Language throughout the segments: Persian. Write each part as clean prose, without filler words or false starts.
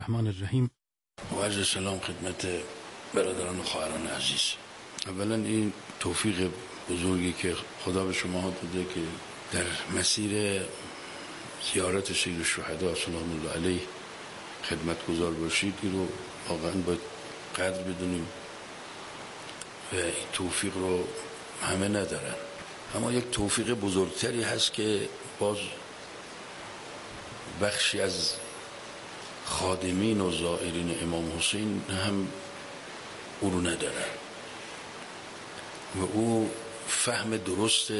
الرحمن الرحیم. و عرض سلام خدمت برادران و خواهران عزیز. اولا این توفیق بزرگی که خدا به شما داده که در مسیر زیارت سید الشهدا سلام الله علیه خدمتگزار باشید، این رو واقعا باید قدر بدونیم و این توفیق رو همه ندارن. اما یک توفیق بزرگتری هست که باز بخشی از خادمین و زائرین امام حسین هم او رو ندارن و او فهم درست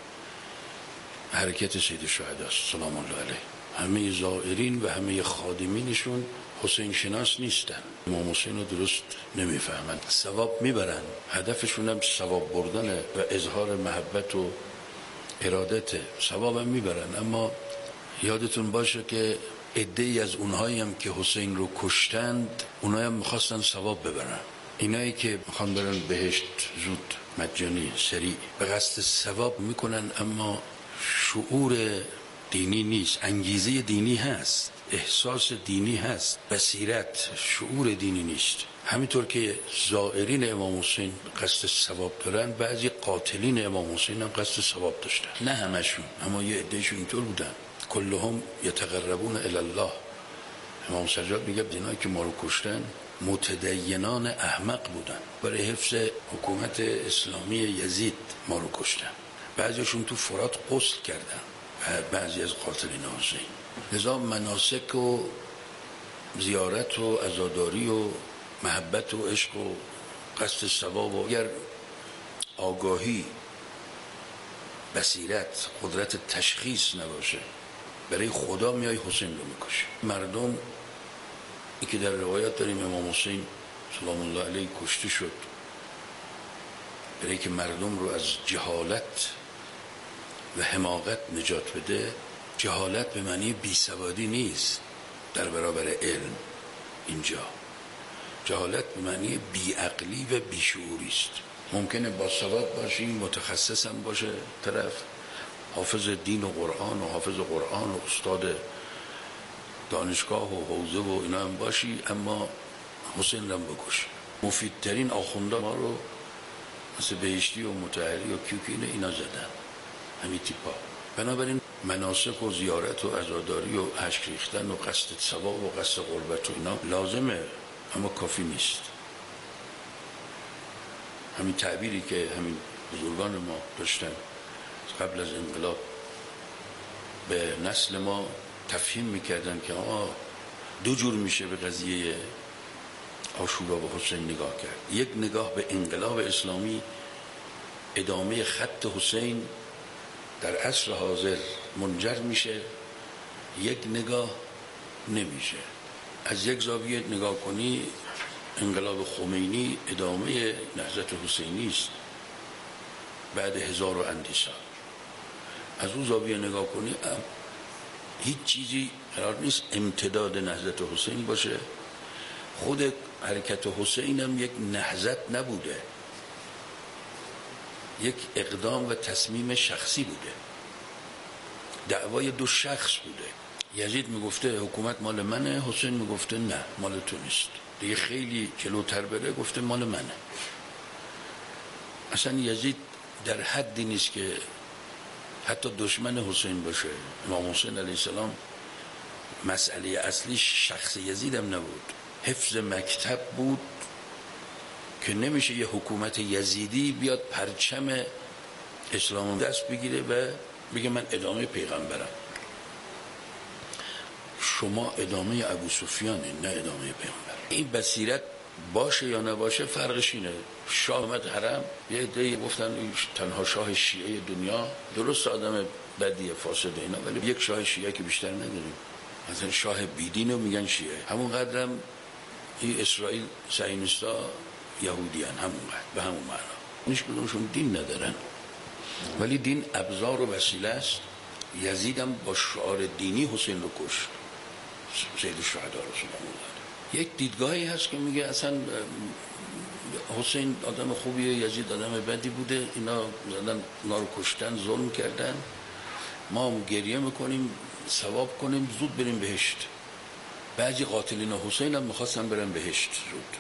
حرکت سید الشهدا سلام الله علیه. همه زائرین و همه خادمینشون حسین شناس نیستن، امام حسین رو درست نمیفهمند. ثواب میبرن، هدفشون هم ثواب بردن و اظهار محبت و ارادت، ثواب هم میبرن. اما یادتون باشه که عده‌ای از اونهایی هم که حسین رو کشتند اونایی هم میخواستن ثواب ببرن. اینایی که میخوان برن بهشت زود مجانی سریع به قصد ثواب میکنن، اما شعور دینی نیست. انگیزه دینی هست، احساس دینی هست، بصیرت، شعور دینی نیست. همینطور که زائرین امام حسین قصد ثواب دارن، بعضی قاتلین امام حسین هم قصد ثواب داشتن. نه همشون، اما یه عدهشون اینطور بودن. کلهم یتقربون الی الله. امام سجاد میگه اینایی که ما رو کشتن متدینان احمق بودن، برای حفظ حکومت اسلامی یزید ما رو کشتن. بعضیشون تو فرات غسل کردن، بعضی از قاتلین حسین. لذا مناسک و زیارت و عزاداری و محبت و عشق و قصد ثواب و اگر آگاهی، بصیرت، قدرت تشخیص نباشه، برای خدا میای حسین رو میکشی. مردم این که در روایت داریم امام حسین سلام الله علیه کشته شد برای که مردم رو از جهالت و حماقت نجات بده. جهالت به معنی بیسوادی نیست در برابر علم. اینجا جهالت به معنی بیعقلی و بیشعوری است. ممکنه با سواد باشی، متخصص هم باشه طرف، حافظ دین و قرآن و حافظ قرآن و استاد دانشگاه و حوزه و اینا هم باشی، اما حسین هم بکش. مفیدترین آخونده ما رو مثل بهشتی و مطهری و کیوکینه اینا زدن، همین تیپا. بنابراین مناسک و زیارت و عزاداری و اشک ریختن و قصد ثواب و قصد قربت و اینا لازمه، اما کافی نیست. همین تعبیری که همین بزرگان ما داشتن قبل از انقلاب به نسل ما تفهیم میکردن که دو جور میشه به قضیه عاشورا و حسین نگاه کرد. یک نگاه به انقلاب اسلامی، ادامه خط حسین در عصر حاضر منجر میشه، یک نگاه نمیشه. از یک زاویه نگاه کنی انقلاب خمینی ادامه نهضت حسینی است بعد 1000 و اندی سال. از اون زاویه نگاه کنی هیچ چیزی قرار نیست امتداد نهضت حسین باشه. خود حرکت حسین هم یک نهضت نبوده، یک اقدام و تصمیم شخصی بوده، دعوای دو شخص بوده. یزید میگفته حکومت مال منه، حسین میگفته نه مال تو نیست. دیگه خیلی جلوتر بره گفته مال منه. اصلا یزید در حدی نیست که حتی دشمن حسین باشه. امام حسین علیه السلام مسئله اصلی شخص یزید هم نبود، حفظ مکتب بود که نمیشه یه حکومت یزیدی بیاد پرچم اسلام دست بگیره و بگه من ادامه پیغمبرم. شما ادامه ابو سفیانه، نه ادامه پیغمبر. این بصیرت باشه یا نباشه فرقش اینه. شاه اومد حرم، یه عده‌ای گفتن تنها شاه شیعه دنیا. درست آدم بدیه، فاسده اینا، ولی یک شاه شیعه که بیشتر نداریم. مثلا شاه بیدینو میگن شیعه. همون قدرم این اسرائیل صهیونیستا یهودیان، همون قدر، به همون معنا. هیچ کدومشون دین ندارن، ولی دین ابزار و وسیله است. یزید هم با شعار دینی حسین رو کشت، سید الشهدا رسول الله. یک دیدگاهی هست که میگه اصلا حسین آدم خوبیه، یزید آدم بدی بوده، اینا زدن، اونا رو کشتن، ظلم کردن، ما هم گریه میکنیم، ثواب کنیم، زود بریم بهشت. بعضی قاتلین حسین هم میخواستن برن بهشت زود.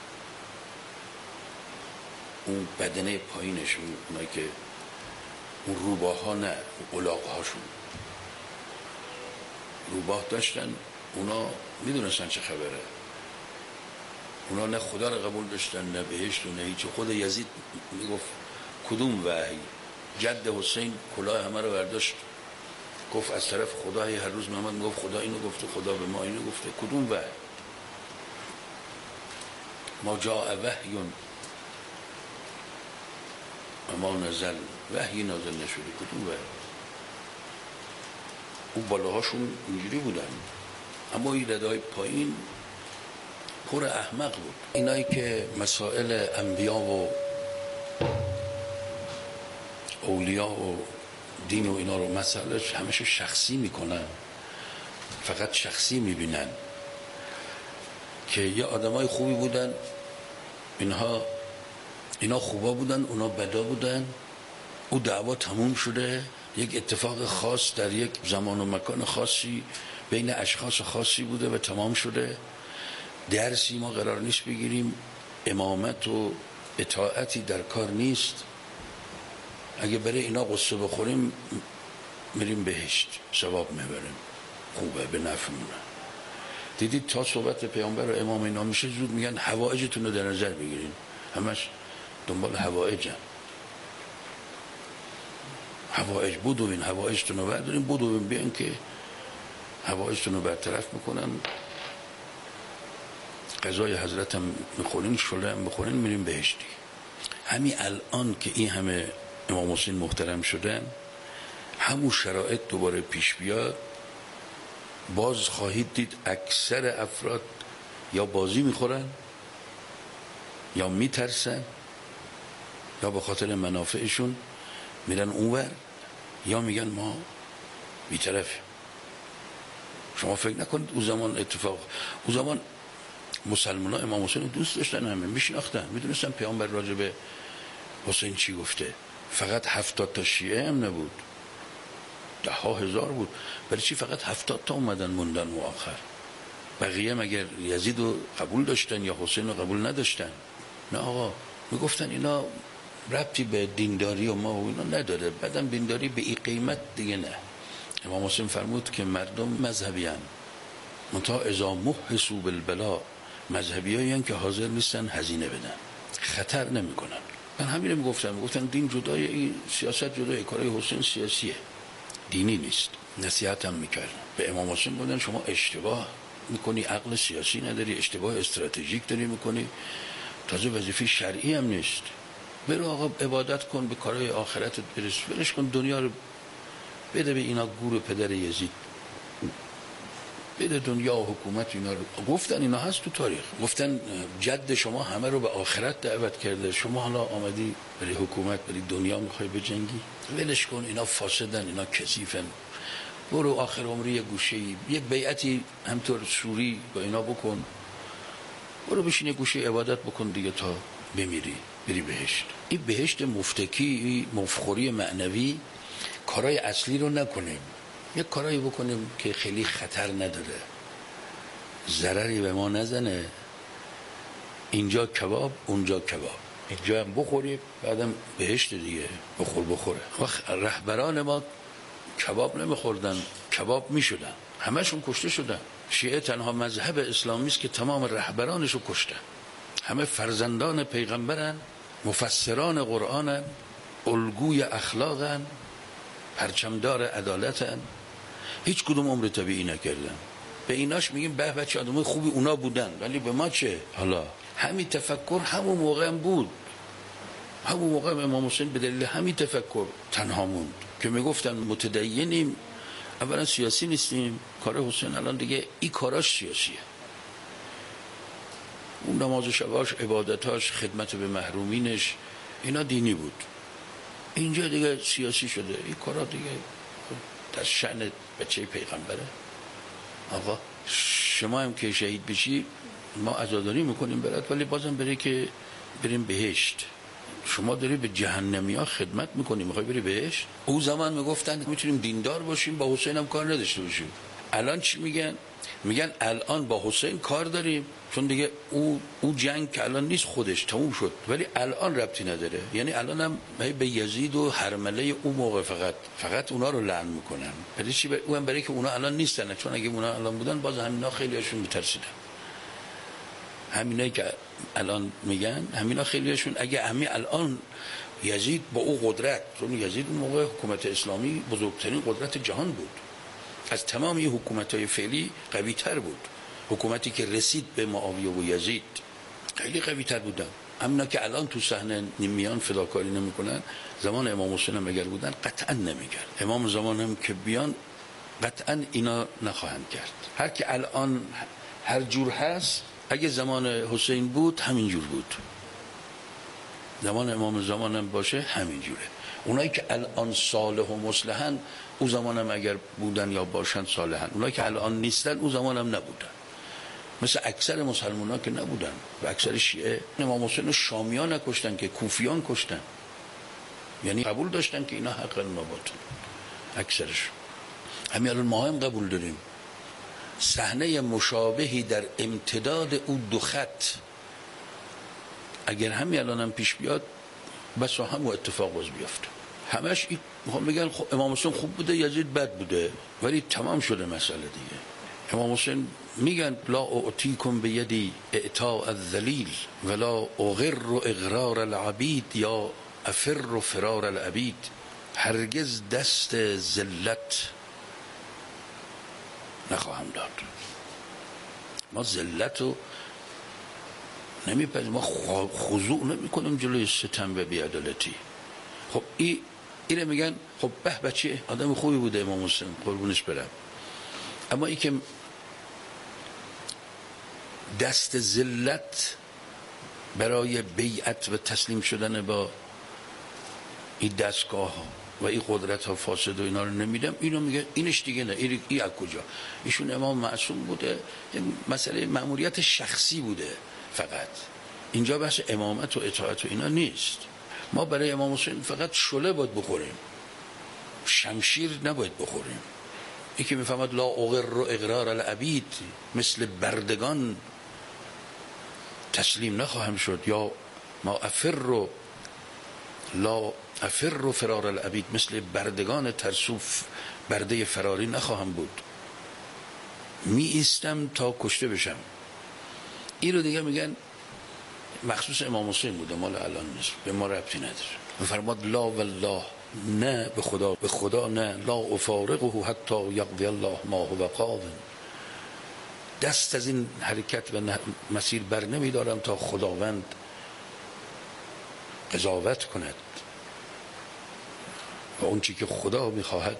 اون بدنه پایینشون، اونایی که اون روباها نه، الاغ‌هاشون روباه داشتن، اونا میدونستن چه خبره. اونا نه خدا رو قبول داشتن نه بهشت و نه هیچ. خود یزید میگفت کدوم وحی؟ جد حسین کلاه همه رو برداشت گفت از طرف خدا. هر روز محمد میگفت خدا اینو گفته، خدا به ما اینو گفته. کدوم وحی؟ ما جاء وحی اما نزل، وحی نازل نشده. کدوم وحی؟ اون بالاهاشون اینجوری بودن، اما این ردای پایین پر احمق بود. اینایی که مسائل انبیا و اولیا و دین و اینا رو مسئله همشو شخصی میکنن، فقط شخصی میبینن که یه آدمای خوبی بودن، اینا خوبا بودن، اونا بدا بودن، او دعوا تموم شده، یک اتفاق خاص در یک زمان و مکان خاصی بین اشخاص خاصی بوده و تمام شده. درسی ما قرار نیست بگیریم، امامت و اطاعتی در کار نیست. اگه برای اینا قصه بخوریم میریم بهشت، ثواب میبریم، خوبه، به نفعمونه. دیدید تا صحبت پیامبر و امام اینا میشه زود میگن حوائجتون رو در نظر بگیرین. همش دنبال حوائجن. حوائج بدوین، حوائجتون رو بردارین، بدوین بیان که حوائجتون رو برطرف میکنن. غذای حضرت هم میخورین، شله هم بخورین، میریم بهشتی. همین الان که این همه امام حسین محترم شدن، همون شرایط دوباره پیش بیاد، باز خواهید دید اکثر افراد یا بازی میخورن یا میترسن یا به خاطر منافعشون میرن اونور یا میگن ما بی‌طرفیم. شما فکر نکنید اون زمان اتفاق، اون زمان مسلمان ها امام حسین دوست داشتن، همه میشناختن، میدونستن پیامبر راجع به حسین چی گفته. فقط 70 تا شیعه هم نبود، 10,000 بود. برای چی فقط 70 تا اومدن موندن و آخر؟ بقیه مگر یزید رو قبول داشتن یا حسین رو قبول نداشتن؟ نه آقا، میگفتن اینا ربطی به دینداری و ما و اینا نداره، بعدم دینداری به این قیمت دیگه نه. امام حسین فرمود که مردم مذهبی هن، منتها اذا محسوا بالبلا، مذهبی هایی که حاضر نیستن هزینه بدن، خطر نمی کنن. من همین رو میگفتن دین جدای، این سیاست جدای، کارای حسین سیاسیه، دینی نیست. نصیحت هم میکردن به امام حسین، بودن شما اشتباه میکنی، عقل سیاسی نداری، اشتباه استراتژیک داری میکنی، تازه وظیفه شرعی هم نیست. برو آقا عبادت کن، به کارهای آخرتت برس، برش کن، دنیا رو بده به اینا، گور پدر یزید، بده دنیا و حکومت اینا رو. گفتن اینا هست تو تاریخ، گفتن جد شما همه رو به آخرت دعوت کرده، شما حالا آمدی برای حکومت، برای دنیا میخوای بجنگی؟ ولش کن، اینا فاسدن، اینا کثیفن، برو آخر عمری یه گوشه‌ای، یه بیعتی همطور سوری با اینا بکن، برو بشین یه گوشه عبادت بکن دیگه تا بمیری بری بهشت. این بهشت مفتکی، مفخوری معنوی، کارهای اصلی رو نکنیم، یک کارایی بکنیم که خیلی خطر نداره، ضرری به ما نزنه، اینجا کباب اونجا کباب، اینجا هم بخوریم بعدم بهشت دیگه، بخوره. وقت رهبران ما کباب نمیخوردن، کباب میشدن، همشون کشته شدن. شیعه تنها مذهب اسلامی است که تمام رهبرانشو کشتن. همه فرزندان پیغمبرن، مفسران قرآنن، الگوی اخلاقن، پرچمدار عدالتن، هیچ کدوم عمر طبیعی نکردن. به ایناش میگیم به بچه آدمای خوبی اونا بودن، ولی به ما چه؟ حالا همین تفکر همون موقع هم بود، همون موقع امام حسین به دلیل همین تفکر تنها موند که میگفتن متدینیم، اولا سیاسی نیستیم. کار حسین الان دیگه این کاراش سیاسیه، اون نماز شباش، عبادتاش، خدمت به محرومینش، اینا دینی بود. اینجا دیگه سیاسی شده، این کارا دیگه در شأن بچه پیغمبره. آقا شما هم که شهید بشی ما عزاداری میکنیم برات، ولی بازم بری که بریم بهشت. شما داری به جهنمی ها خدمت میکنی، میخوای بری بهشت؟ او زمان میگفتن میتونیم دیندار باشیم با حسین هم کار نداشته باشیم. الان چی میگن؟ میگن الان با حسین کار داریم، چون دیگه او جنگ که الان نیست، خودش تموم شد، ولی الان ربطی نداره. یعنی الان هم به یزید و هرمله اون موقع فقط اونا رو لعن میکنن. برای چی؟ اون برای که اونا الان نیستن، چون اگه اونا الان بودن باز همینا خیلیاشون میترسیدن. همینایی که الان میگن، همینا خیلیاشون اگه همین الان یزید با او قدرت، چون یزید اون موقع حکومت اسلامی بزرگترین قدرت جهان بود، از تمام این حکومت‌های فعلی قوی تر بود. حکومتی که رسید به معاویه و یزید خیلی قوی تر بودن. همینا که الان تو صحنه میان فداکاری نمیکنن، زمان امام حسین هم اگر بودن قطعا نمیکرد. امام زمان هم که بیان قطعا اینا نخواهند کرد. هر که الان هر جور هست، اگه زمان حسین بود همین جور بود، زمان امام زمان هم باشه همین جوره. اونایی که الان صالح و مصلحن او زمان هم اگر بودن یا باشن صالحن، اونایی که الان نیستن او زمان هم نبودن. مثل اکثر مسلمان ها که نبودن و اکثر شیعه. امام حسین شامیان نکشتن که کوفیان کشتن، یعنی قبول داشتن که اینا حق نباتن اکثرش. همین الان ما هم قبول داریم. صحنه مشابهی در امتداد او دو خط اگر همین الان هم پیش بیاد، بس هم و اتفاق باز بیفته. همش میخوام بگن خب امام حسین خوب بوده، یزید بد بوده، ولی تمام شده مسئله دیگه. امام حسین میگن لا اعطیکم بیدی اعطاء الذلیل ولا اغر اغرار العبید یا افر فرار العبید. هرگز دست ذلت نخواهم داد. ما ذلت رو نمیپذیریم، ما خضوع نمیکنیم جلوی ستم و بی‌عدالتی. خب اینه میگن خب به بچه آدم خوبی بوده امام حسین، قربونش برم، اما ای که دست ذلت برای بیعت و تسلیم شدن با این دستگاه ها و این قدرت ها فاسد و اینا رو نمیدم، اینو میگه اینش دیگه نه. این از کجا؟ ایشون امام معصوم بوده، مسئله مأموریت شخصی بوده فقط. اینجا بحث امامت و اطاعت و اینا نیست. ما برای امام حسین فقط شله باید بخوریم، شمشیر نباید بخوریم. این که میفهمد لا اغر و اغرار العبید، مثل بردگان تسلیم نخواهم شد، یا ما افر و لا افر و فرار العبید، مثل بردگان ترسوف برده فراری نخواهم بود، می ایستم تا کشته بشم. این رو دیگه میگن مخصوص امام حسین بوده، مال الان نیست، به ما ربطی نداره. فرماد لا والله، نه به خدا نه، لا افارقه حتی یقضی الله ما هو قاض، دست از این حرکت و مسیر بر نمیدارم تا خداوند قضاوت کند و اون چی که خدا میخواهد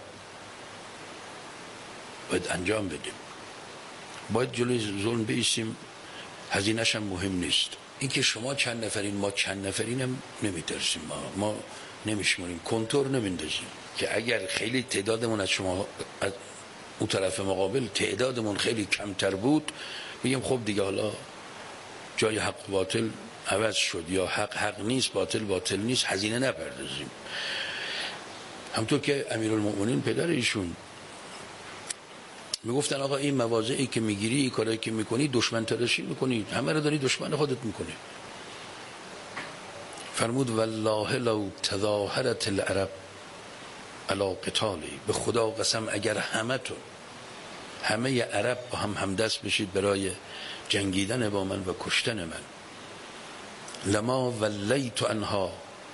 باید انجام بدیم. باید جلوی ظلم بایستیم، هزینه‌ش هم مهم نیست. این که شما چند نفرین ما چند نفرین هم نمیترسیم، ما نمیشماریم، کنتور نمیندازیم که اگر خیلی تعدادمون از شما از اون طرف مقابل تعدادمون خیلی کمتر بود، بگیم خب دیگه حالا جای حق باطل عوض شد، یا حق نیست باطل نیست، هزینه نپردازیم. همطور که امیرالمؤمنین پدر ایشون میگفتن آقا این مواضعی که میگیری، این کاری که میکنی، دشمن تراشی میکنی، همه رو داری دشمن خودت میکنی. فرمود والله لو تظاهرت العرب علی قتالی، به خدا قسم اگر همه عرب با هم همدست بشید برای جنگیدن با من و کشتن من، لما ولیت عنها،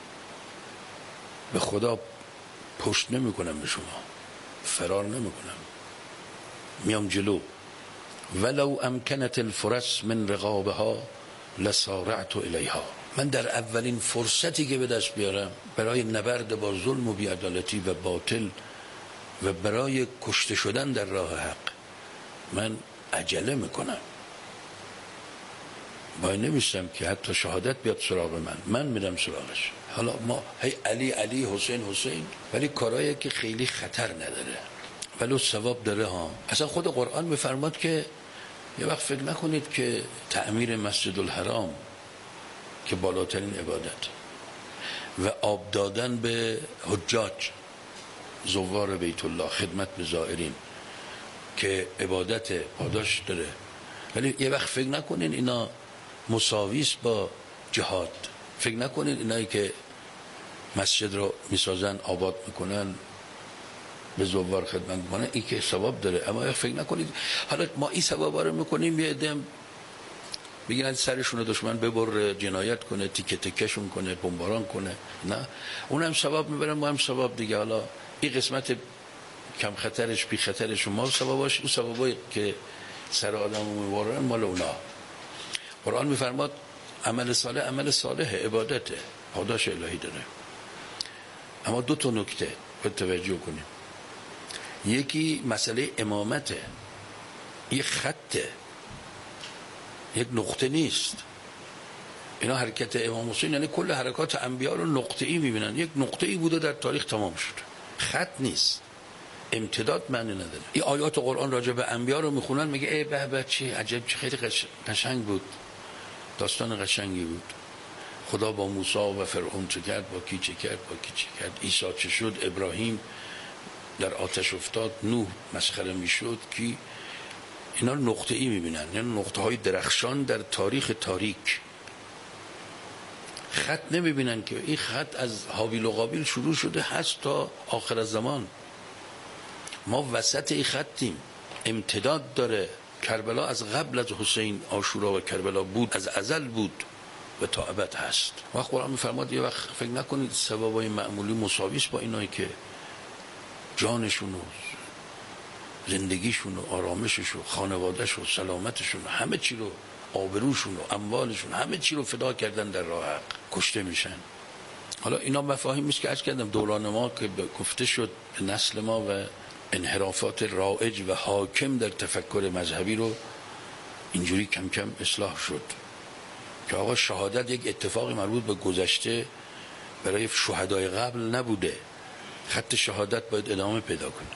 به خدا پشت نمیکنم به شما، فرار نمیکنم، میام جلو. ولو امکنت الفرس من رقابها لسارعت الیها، من در اولین فرصتی که به دست بیارم برای نبرد با ظلم و بی‌عدالتی و باطل و برای کشته شدن در راه حق من عجله میکنم. باید نمیستم که حتی شهادت بیاد سراغ من میرم سراغش. حالا ما هی علی حسین، ولی کارایی که خیلی خطر نداره ولو ثواب داره ها. اصلا خود قرآن میفرماد که یه وقت فکر نکنید که تعمیر مسجد الحرام که بالاترین عبادت و آب دادن به حجاج زوار بیت الله، خدمت به زائرین که عبادت پاداش داره، ولی یه وقت فکر نکنین اینا مساویست با جهاد. فکر نکنین اینایی که مسجد رو میسازن، آباد میکنن، به زوار خدمت میکنن، این که ثواب داره، اما فکر نکنید حالا ما این ثوابا رو میکنیم یه عدم بگیرن سرشون رو دشمن ببره، جنایت کنه، تیکه تکشون کنه، بمباران کنه، نه، اونم ثواب میبرن، ما هم ثواب دیگه. حالا این قسمت کم خطرش بی خطرش ما ثواباش، اون ثوابایی که سر آدم میبرن مال اونا. قرآن میفرماد عمل صالح عمل صالح عبادته، پاداش الهی داره. اما دو تا نکته باید توجه کنیم. یکی مسئله امامته، یک خطه، یک نقطه نیست. اینا حرکت امام حسین یعنی کل حرکات انبیا رو نقطه‌ای میبینن، یک نقطه‌ای بوده در تاریخ تمام شد، خط نیست، امتداد معنی نداره. این آیات قرآن راجع به انبیا رو میخونن میگه ای به به چی عجب، چی خیلی قشنگ بود، داستان قشنگی بود. خدا با موسی و فرعون چه کرد، با کی چه کرد، با کی چه کرد، عیسی چه شد، ابراهیم در آتش افتاد، نوح مسخره میشد، کی. اینا نقطه ای میبینن، یعنی نقطه های درخشان در تاریخ تاریک. خط نمیبینن که این خط از هابیل و قابیل شروع شده هست تا آخر الزمان. ما وسط این خطیم، امتداد داره. کربلا از قبل از حسین عاشورا و کربلا بود، از ازل بود و تا ابد هست. وقت قرآن میفرماد یه وقت فکر نکنید ثوابای معمولی مساویست با اینایی که جانشون و زندگیشون و آرامششون و خانوادهشون و سلامتشون و همه چی رو، آبروشون و اموالشون، همه چی رو فدا کردن در راه حق، کشته میشن. حالا اینا مفاهیمی است که عرض کردم دوران ما که گفته شد به نسل ما و انحرافات رائج و حاکم در تفکر مذهبی رو اینجوری کم کم اصلاح شد که آقا شهادت یک اتفاقی مربوط به گذشته برای شهدای قبل نبوده. خط شهادت باید ادامه پیدا کنه.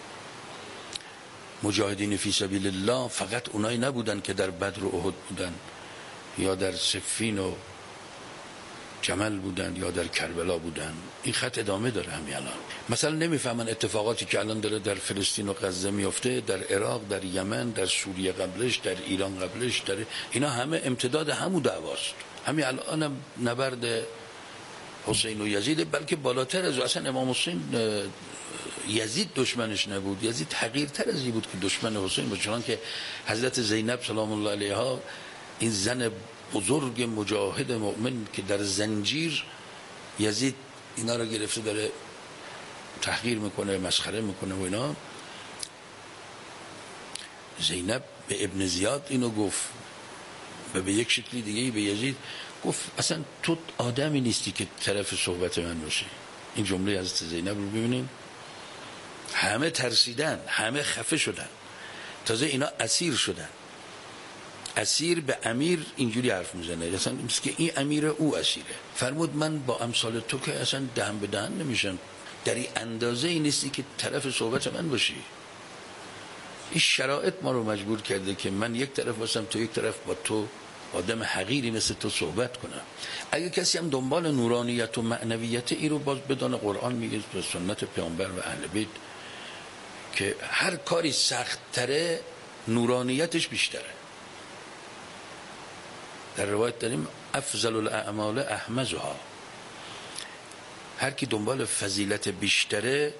مجاهدین فی سبیل الله فقط اونایی نبودن که در بدر و احد بودن یا در صفین و جمل بودن یا در کربلا بودن. این خط ادامه داره همین الان. مثلا نمیفهمن اتفاقاتی که الان داره در فلسطین و غزه میفته، در عراق، در یمن، در سوریه قبلش، در ایران قبلش، در اینا همه امتداد همون دعواست. همین الان هم نبرد حسین و یزید، بلکه بالاتر از اصلا امام حسین یزید دشمنش نبود، یزید حقیرتر از این بود که دشمن حسین بود. چون که حضرت زینب سلام الله علیها، این زن بزرگ مجاهد مؤمن که در زنجیر یزید اینا رو گرفته داره تحقیر میکنه، مسخره میکنه و اینا، زینب به ابن زیاد اینو گفت و به یک شکلی دیگه به یزید گفت اصلا تو آدمی نیستی که طرف صحبت من باشی. این جمله حضرت زینب رو ببینیم. همه ترسیدن، همه خفه شدن، تازه اینا اسیر شدن. اسیر به امیر اینجوری حرف میزنه، اصلا مثل که این امیر او اسیره. فرمود من با امثال تو که اصلا دهن به دهن نمیشم، در این اندازه ای نیستی که طرف صحبت من باشی. این شرایط ما رو مجبور کرده که من یک طرف باشم، تو یک طرف، با تو آدم حقیری مثل تو صحبت کنم. اگه کسی هم دنبال نورانیت و معنویت، این رو باز بدان قرآن میگه و سنت پیامبر و اهل بیت که هر کاری سخت تره نورانیتش بیشتره. در روایت داریم افضل الاعمال احمزها. هر کی دنبال فضیلت بیشتره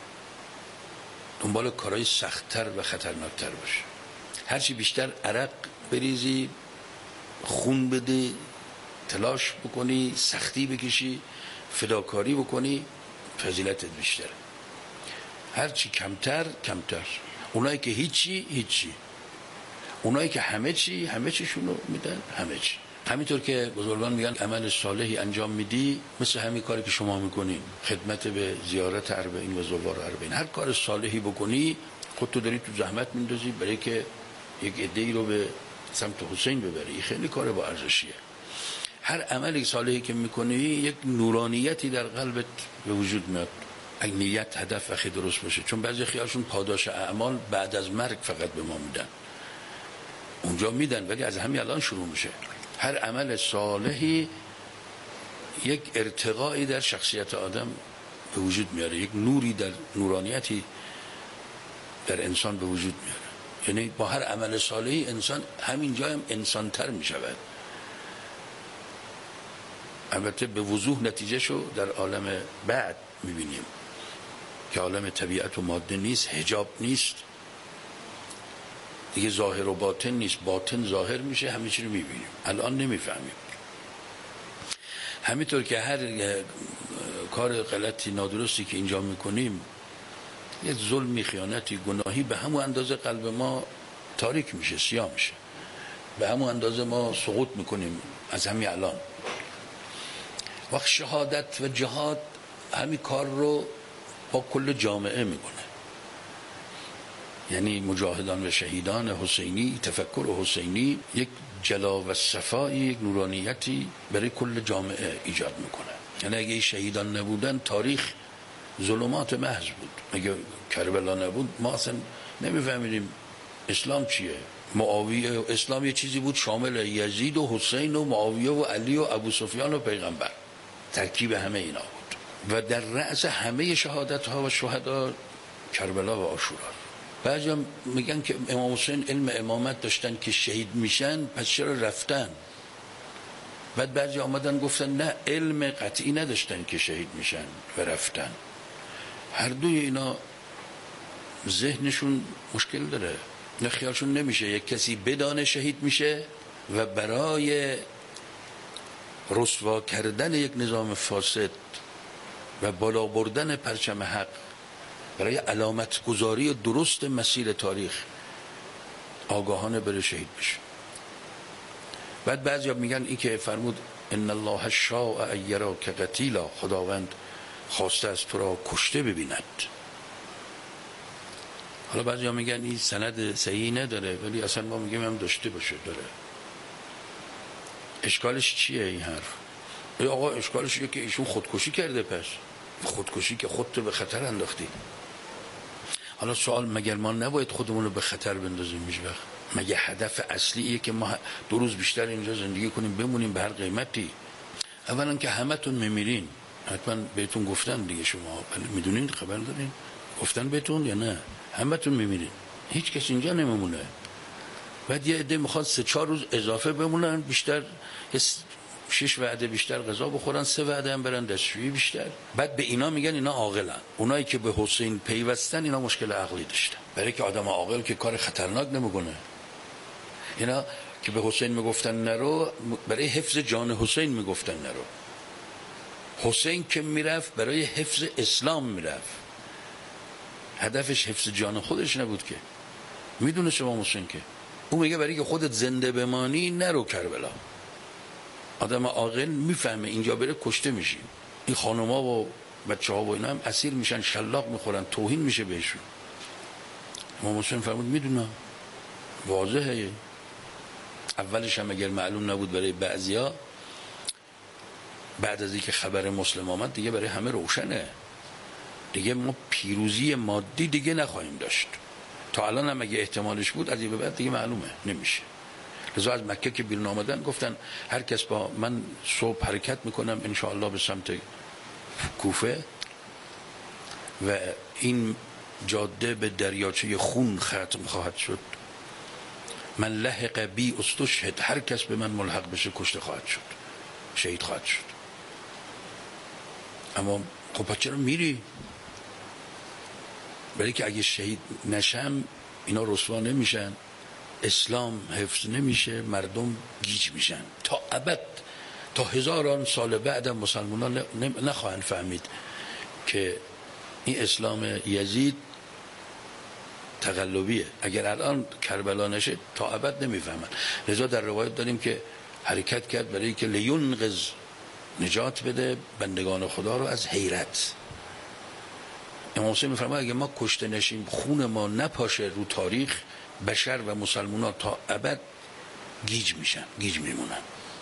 دنبال کارهای سخت‌تر و خطرناکتر باشه. هرچی بیشتر عرق بریزی، خون بدی، تلاش بکنی، سختی بکشی، فداکاری بکنی، فضیلتت بیشتره. هرچی کمتر کمتر. اونایی که هیچی، اونایی که همه چیشونو میدن، همه چی. همینطور که بزرگان میگن عمل صالحی انجام میدی، مثل همین کاری که شما میکنین، خدمت به زیارت اربعین و زوار اربعین، هر کار صالحی بکنی خودتو داری تو زحمت میندازی برای که یک عده‌ای رو به سمت حسین ببری. خیلی کار با ارزشیه. هر عملی صالحی که میکنی یک نورانیتی در قلبت به وجود میاد، اگه نیت، هدف و خیلی درست باشه. چون بعضی خیالشون پاداش اعمال بعد از مرگ فقط به ما میدن، اونجا میدن، ولی از همین الان شروع میشه. هر عمل صالحی یک ارتقایی در شخصیت آدم به وجود میاره، یک نوری در نورانیتی در انسان به وجود میاره. یعنی با هر عمل صالحی انسان همین جای هم انسان‌تر میشود. البته به وضوح نتیجهشو در عالم بعد میبینیم که عالم طبیعت و ماده نیست، حجاب نیست دیگه، ظاهر و باطن نیست، باطن ظاهر میشه، همه چی رو میبینیم. الان نمیفهمیم. همینطور که هر کار غلطی نادرستی که اینجا میکنیم، یه ظلمی، خیانتی، گناهی، به همون اندازه قلب ما تاریک میشه، سیاه میشه، به همون اندازه ما سقوط میکنیم از همین الان. وقت شهادت و جهاد همین کار رو با کل جامعه میکنه. یعنی مجاهدان و شهیدان حسینی، تفکر حسینی یک جلا و صفایی، یک نورانیتی برای کل جامعه ایجاد میکنه. یعنی اگه شهیدان نبودن تاریخ ظلمات محض بود. اگه کربلا نبود ما اصلا نمیفهمیدیم اسلام چیه. معاویه و اسلام یه چیزی بود شامل یزید و حسین و معاویه و علی و ابو سفیان و پیغمبر، ترکیب همه اینا بود. و در رأس همه شهادت ها و شهدا کربلا و عاشورا. بعضی هم میگن که امام حسین علم امامت داشتن که شهید میشن، پس چرا رفتن؟ بعد بعضی آمدن گفتن نه، علم قطعی نداشتن که شهید میشن و رفتن. هر دوی اینا ذهنشون مشکل داره. نه خیالشون نمیشه یک کسی بدانه شهید میشه و برای رسوا کردن یک نظام فاسد و بالا بردن پرچم حق، برای علامت گذاری درست مسیر تاریخ آگاهانه بره شهید بشه. بعد بعضیا میگن این که فرمود ان الله شاء ان یراک قتیلا، خداوند خواسته از تو را کشته ببیند. حالا بعضیا میگن این سند صحیح نداره، ولی اصلا ما میگیم هم داشته باشه، داره. اشکالش چیه این حرف؟ ای آقا اشکالش اینه که ایشون خودکشی کرده. پس خودکشی که خودتو به خطر انداختی. حالا سوال، مگر ما نباید خودمون رو به خطر بندازیم هیچ وقت؟ مگه هدف اصلیه که ما 2 روز بیشتر اینجا زندگی کنیم بمونیم به هر قیمتی؟ اولا که همتون میمیرین، حتما بهتون گفتن دیگه، شما میدونین، خبر دارین؟ گفتن بهتون یا نه؟ همتون میمیرین، هیچ کس اینجا نمیمونه. بعد یه عده میخواد 3-4 روز اضافه بمونن، بیشتر 6 وعده بیشتر غذا بخورن، 3 وعده هم برن دستشویی بیشتر. بعد به اینا میگن اینا عاقلن. اونایی که به حسین پیوستن اینا مشکل عقلی داشتن، برای که آدم عاقل که کار خطرناک نمیکنه. اینا که به حسین میگفتن نرو، برای حفظ جان حسین میگفتن نرو. حسین که میرفت برای حفظ اسلام میرفت، هدفش حفظ جان خودش نبود که. میدونه شما حسین که اون میگه برای که خودت زنده بمانی نرو کربلا. آدم عاقل میفهمه اینجا بره کشته میشین. این خانوما و بچه‌ها و اینا هم اسیر میشن، شلاق میخورن، توهین میشه بهشون. امام حسین فرمود میدونم، واضحه. اولش هم اگر معلوم نبود برای بعضیا، بعد از اینکه خبر مسلم آمد دیگه برای همه روشنه. دیگه ما پیروزی مادی دیگه نخواهیم داشت. تا الان هم اگه احتمالش بود، از این به بعد دیگه معلومه نمیشه. لذا از مکه که بیرون آمدن گفتن هر کس با من صبح حرکت میکنم انشاءالله به سمت کوفه و این جاده به دریاچه خون ختم خواهد شد، من لحق بی استشهد، هر کس به من ملحق بشه کشته خواهد شد، شهید خواهد شد. اما خب چرا میری؟ برای که اگه شهید نشم اینا رسوا نمیشن، اسلام حفظ نمیشه، مردم گیج میشن تا ابد، تا هزاران سال بعدم مسلمانان نخواهند فهمید که این اسلام یزید تقلبیه. اگر الان کربلا نشه تا ابد نمیفهمن. لذا در روایت داریم که حرکت کرد برای که لینقذ، نجات بده بندگان خدا رو از حیرت. امام حسین میفرماید اگه ما کشته نشیم، خون ما نپاشه رو تاریخ، بشر و مسلمانان تا ابد گیج میشن، گیج میمونن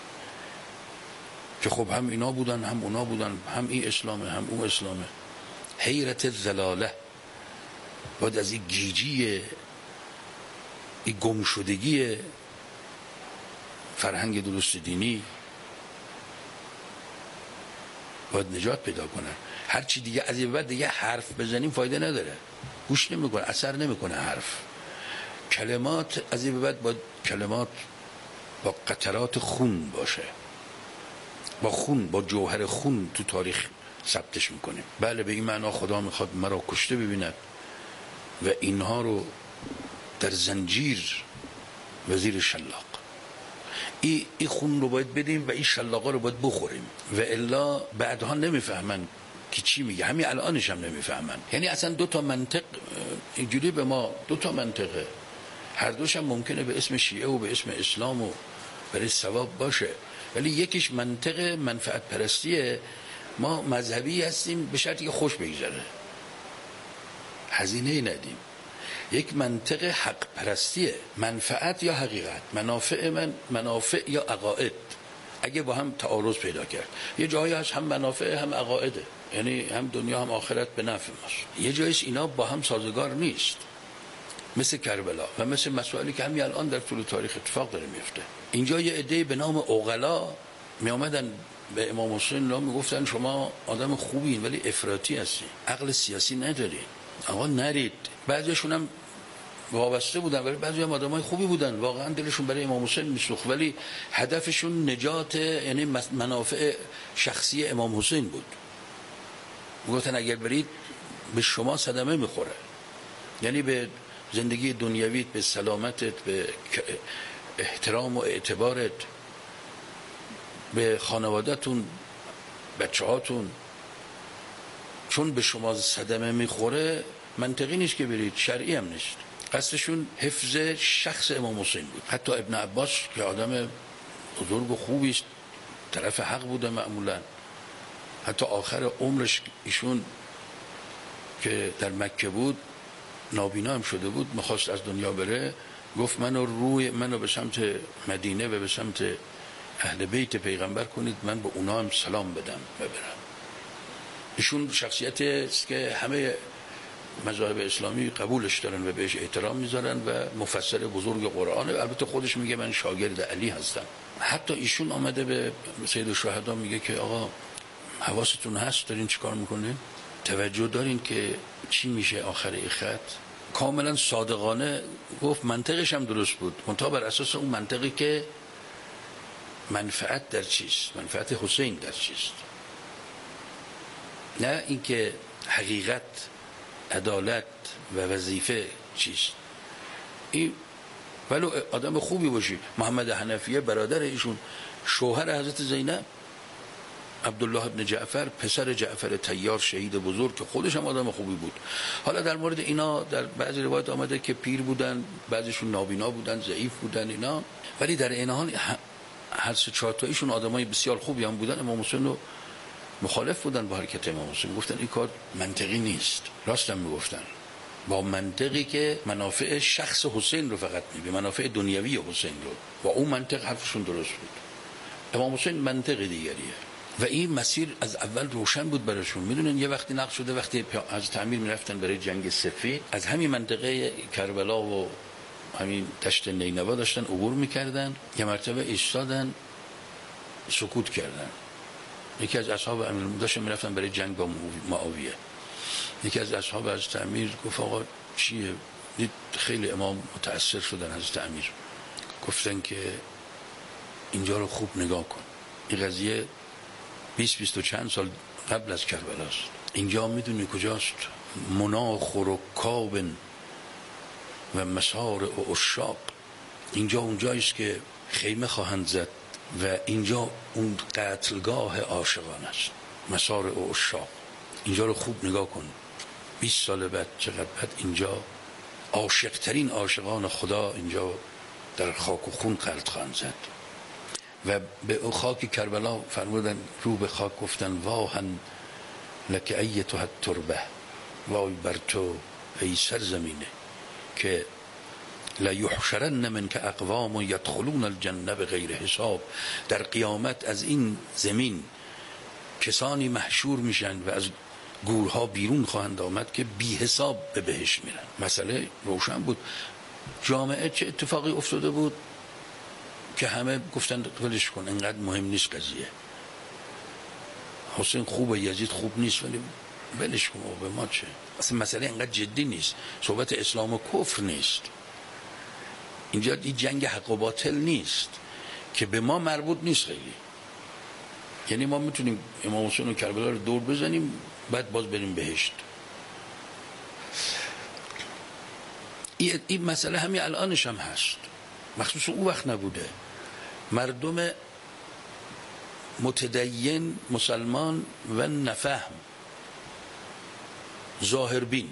که خب هم اینا بودن هم اونا بودن، هم این اسلامه هم اون اسلامه. حیرت زلاله. باید از این گیجی، این گمشدگی فرهنگ درست دینی باید نجات پیدا کنن. هر چی دیگه از این بعد دیگه حرف بزنیم فایده نداره، گوش نمیکنه، اثر نمیکنه حرف. کلمات از این بعد باید کلمات با قطرات خون باشه، با خون، با جوهر خون تو تاریخ ثبتش میکنیم. بله به این معنا خدا میخواد مرا کشته ببیند و اینها رو در زنجیر وزیر شلاق. این خون رو باید بدیم و این شلاقا رو باید بخوریم و الا بعدها نمیفهمن که چی میگه. همین الانش هم نمیفهمن. یعنی اصلا دو تا منطق اینجوری به ما، دو تا منطقه، هر دوش هم ممکنه به اسم شیعه و به اسم اسلام و برای ثواب باشه، ولی یکیش منطق منفعت پرستیه. ما مذهبی هستیم به شرطی که خوش بگذره، هزینه ندیم. یک منطق حق پرستیه، منفعت یا حقیقت، منافع یا عقاید. اگه با هم تعارض پیدا کرد، یه جایی هست هم منافع هم عقایده، یعنی هم دنیا هم آخرت به نفع ماست. یه جایش اینا با هم سازگار نیست، مثل کربلا و مثل مسائلی که همین الان در طول تاریخ اتفاق داره میفته. اینجا یه عده به نام عقلا می آمدن به امام حسین لا میگفتن شما آدم خوبین ولی افراطی هستی، عقل سیاسی نداری، آقا نرید. بعضیشون هم وابسته بودن ولی بعضی هم آدمای خوبی بودن، واقعا دلشون برای امام حسین میسوخت، ولی هدفشون نجات، یعنی منافع شخصی امام حسین بود. میگفتن اگر برید به شما صدمه میخوره، یعنی به زندگی دنیویت، به سلامتت، به احترام و اعتبارت، به خانواده‌تون، بچه‌هاتون، چون به شما صدمه میخوره منطقی نیست که برید، شرعی هم نیست. قصدشون حفظ شخص امام حسین بود. حتی ابن عباس که آدم بزرگ و خوبی است، طرف حق بوده معمولا، حتی آخر عمرش ایشون که در مکه بود نابینا هم شده بود، میخواست از دنیا بره، گفت منو به سمت مدینه و به سمت اهل بیت پیغمبر کنید، من به اونا هم سلام بدم و برم. ایشون شخصیت است که همه مذاهب اسلامی قبولش دارن و بهش احترام میذارن و مفسر بزرگ قرآنه. البته خودش میگه من شاگرد علی هستم. حتی ایشون آمده به سید الشهدا میگه که آقا حواستون هست دارین چیکار میکنین؟ توجه دارین که چی میشه آخر این خط؟ کاملا صادقانه گفت، منطقش هم درست بود، منتها بر اساس اون منطقی که منفعت در چیست، منفعت حسین در چیست، نه اینکه حقیقت، عدالت و وظیفه چیست. این ولو آدم خوبی باشی. محمد حنفیه برادر ایشون، شوهر حضرت زینب، عبدالله ابن جعفر، پسر جعفر طیار شهید بزرگ که خودش هم آدم خوبی بود. حالا در مورد اینا در بعضی روایت آمده که پیر بودن، بعضیشون نابینا بودن، ضعیف بودن اینا، ولی در این حال هر سه چهار تایشون آدمای بسیار خوبی هم بودن. امام حسین رو مخالف بودن با حرکت امام حسین، گفتن این کار منطقی نیست. راستم میگفتن، با منطقی که منافع شخص حسین رو فقط میبینه، منافع دنیوی حسین رو، با اون منطق حرفشون درست بود. امام حسین منطق دیگریه و این مسیر از اول روشن بود براشون. میدونن یه وقتی نقل شده وقتی از تعمیر میرفتن برای جنگ سفید، از همین منطقه کربلا و همین دشت نینوا داشتن عبور میکردن، یه مرتبه ایستادن سکوت کردن. یکی از اصحاب امیرالمومنین میرفتن برای جنگ با معاویه، یکی از اصحاب از تعمیر گفت آقا چیه؟ دید خیلی امام متأثر شدن از تعمیر، گفتن که اینجا رو خوب نگاه کن، این قضیه 20 و چند سال قبل از کربلاست. اینجا میدونی کجاست؟ مناخ و رکاب و مسار و عشاق. اینجا اونجاییست که خیمه خواهند زد و اینجا اون قتلگاه عاشقان است، مسار و عشاق. اینجا رو خوب نگاه کن، 20 سال بعد چقدر بعد اینجا عاشقترین عاشقان خدا اینجا در خاک و خون قلط خواهند زد. و به اون خاک کربلا فرمودن، رو به خاک گفتن واهن لک ایتها التربه، وای بر تو ای سرزمینه که لا یحشرن منک اقوام یدخلون الجنه بغیر حساب. در قیامت از این زمین کسانی محشور میشن و از گورها بیرون خواهند آمد که بی حساب به بهشت میرن. مسئله روشن بود. جامعه چه اتفاقی افتاده بود که همه گفتن ولش کن، اینقدر مهم نیست قضیه. حسین خوبه یزید خوب نیست، ولی ولش کن به ما چه، اصلا مسئله اینقدر جدی نیست، صحبت اسلام و کفر نیست اینجا، این جنگ حق و باطل نیست که به ما مربوط نیست خیلی. یعنی ما میتونیم امام حسین و کربلا رو دور بزنیم بعد باز بریم بهشت. این مسئله همین الانش هم هست، مخصوص اون وقت نبوده. مردم متدین مسلمان و نفهم ظاهربین،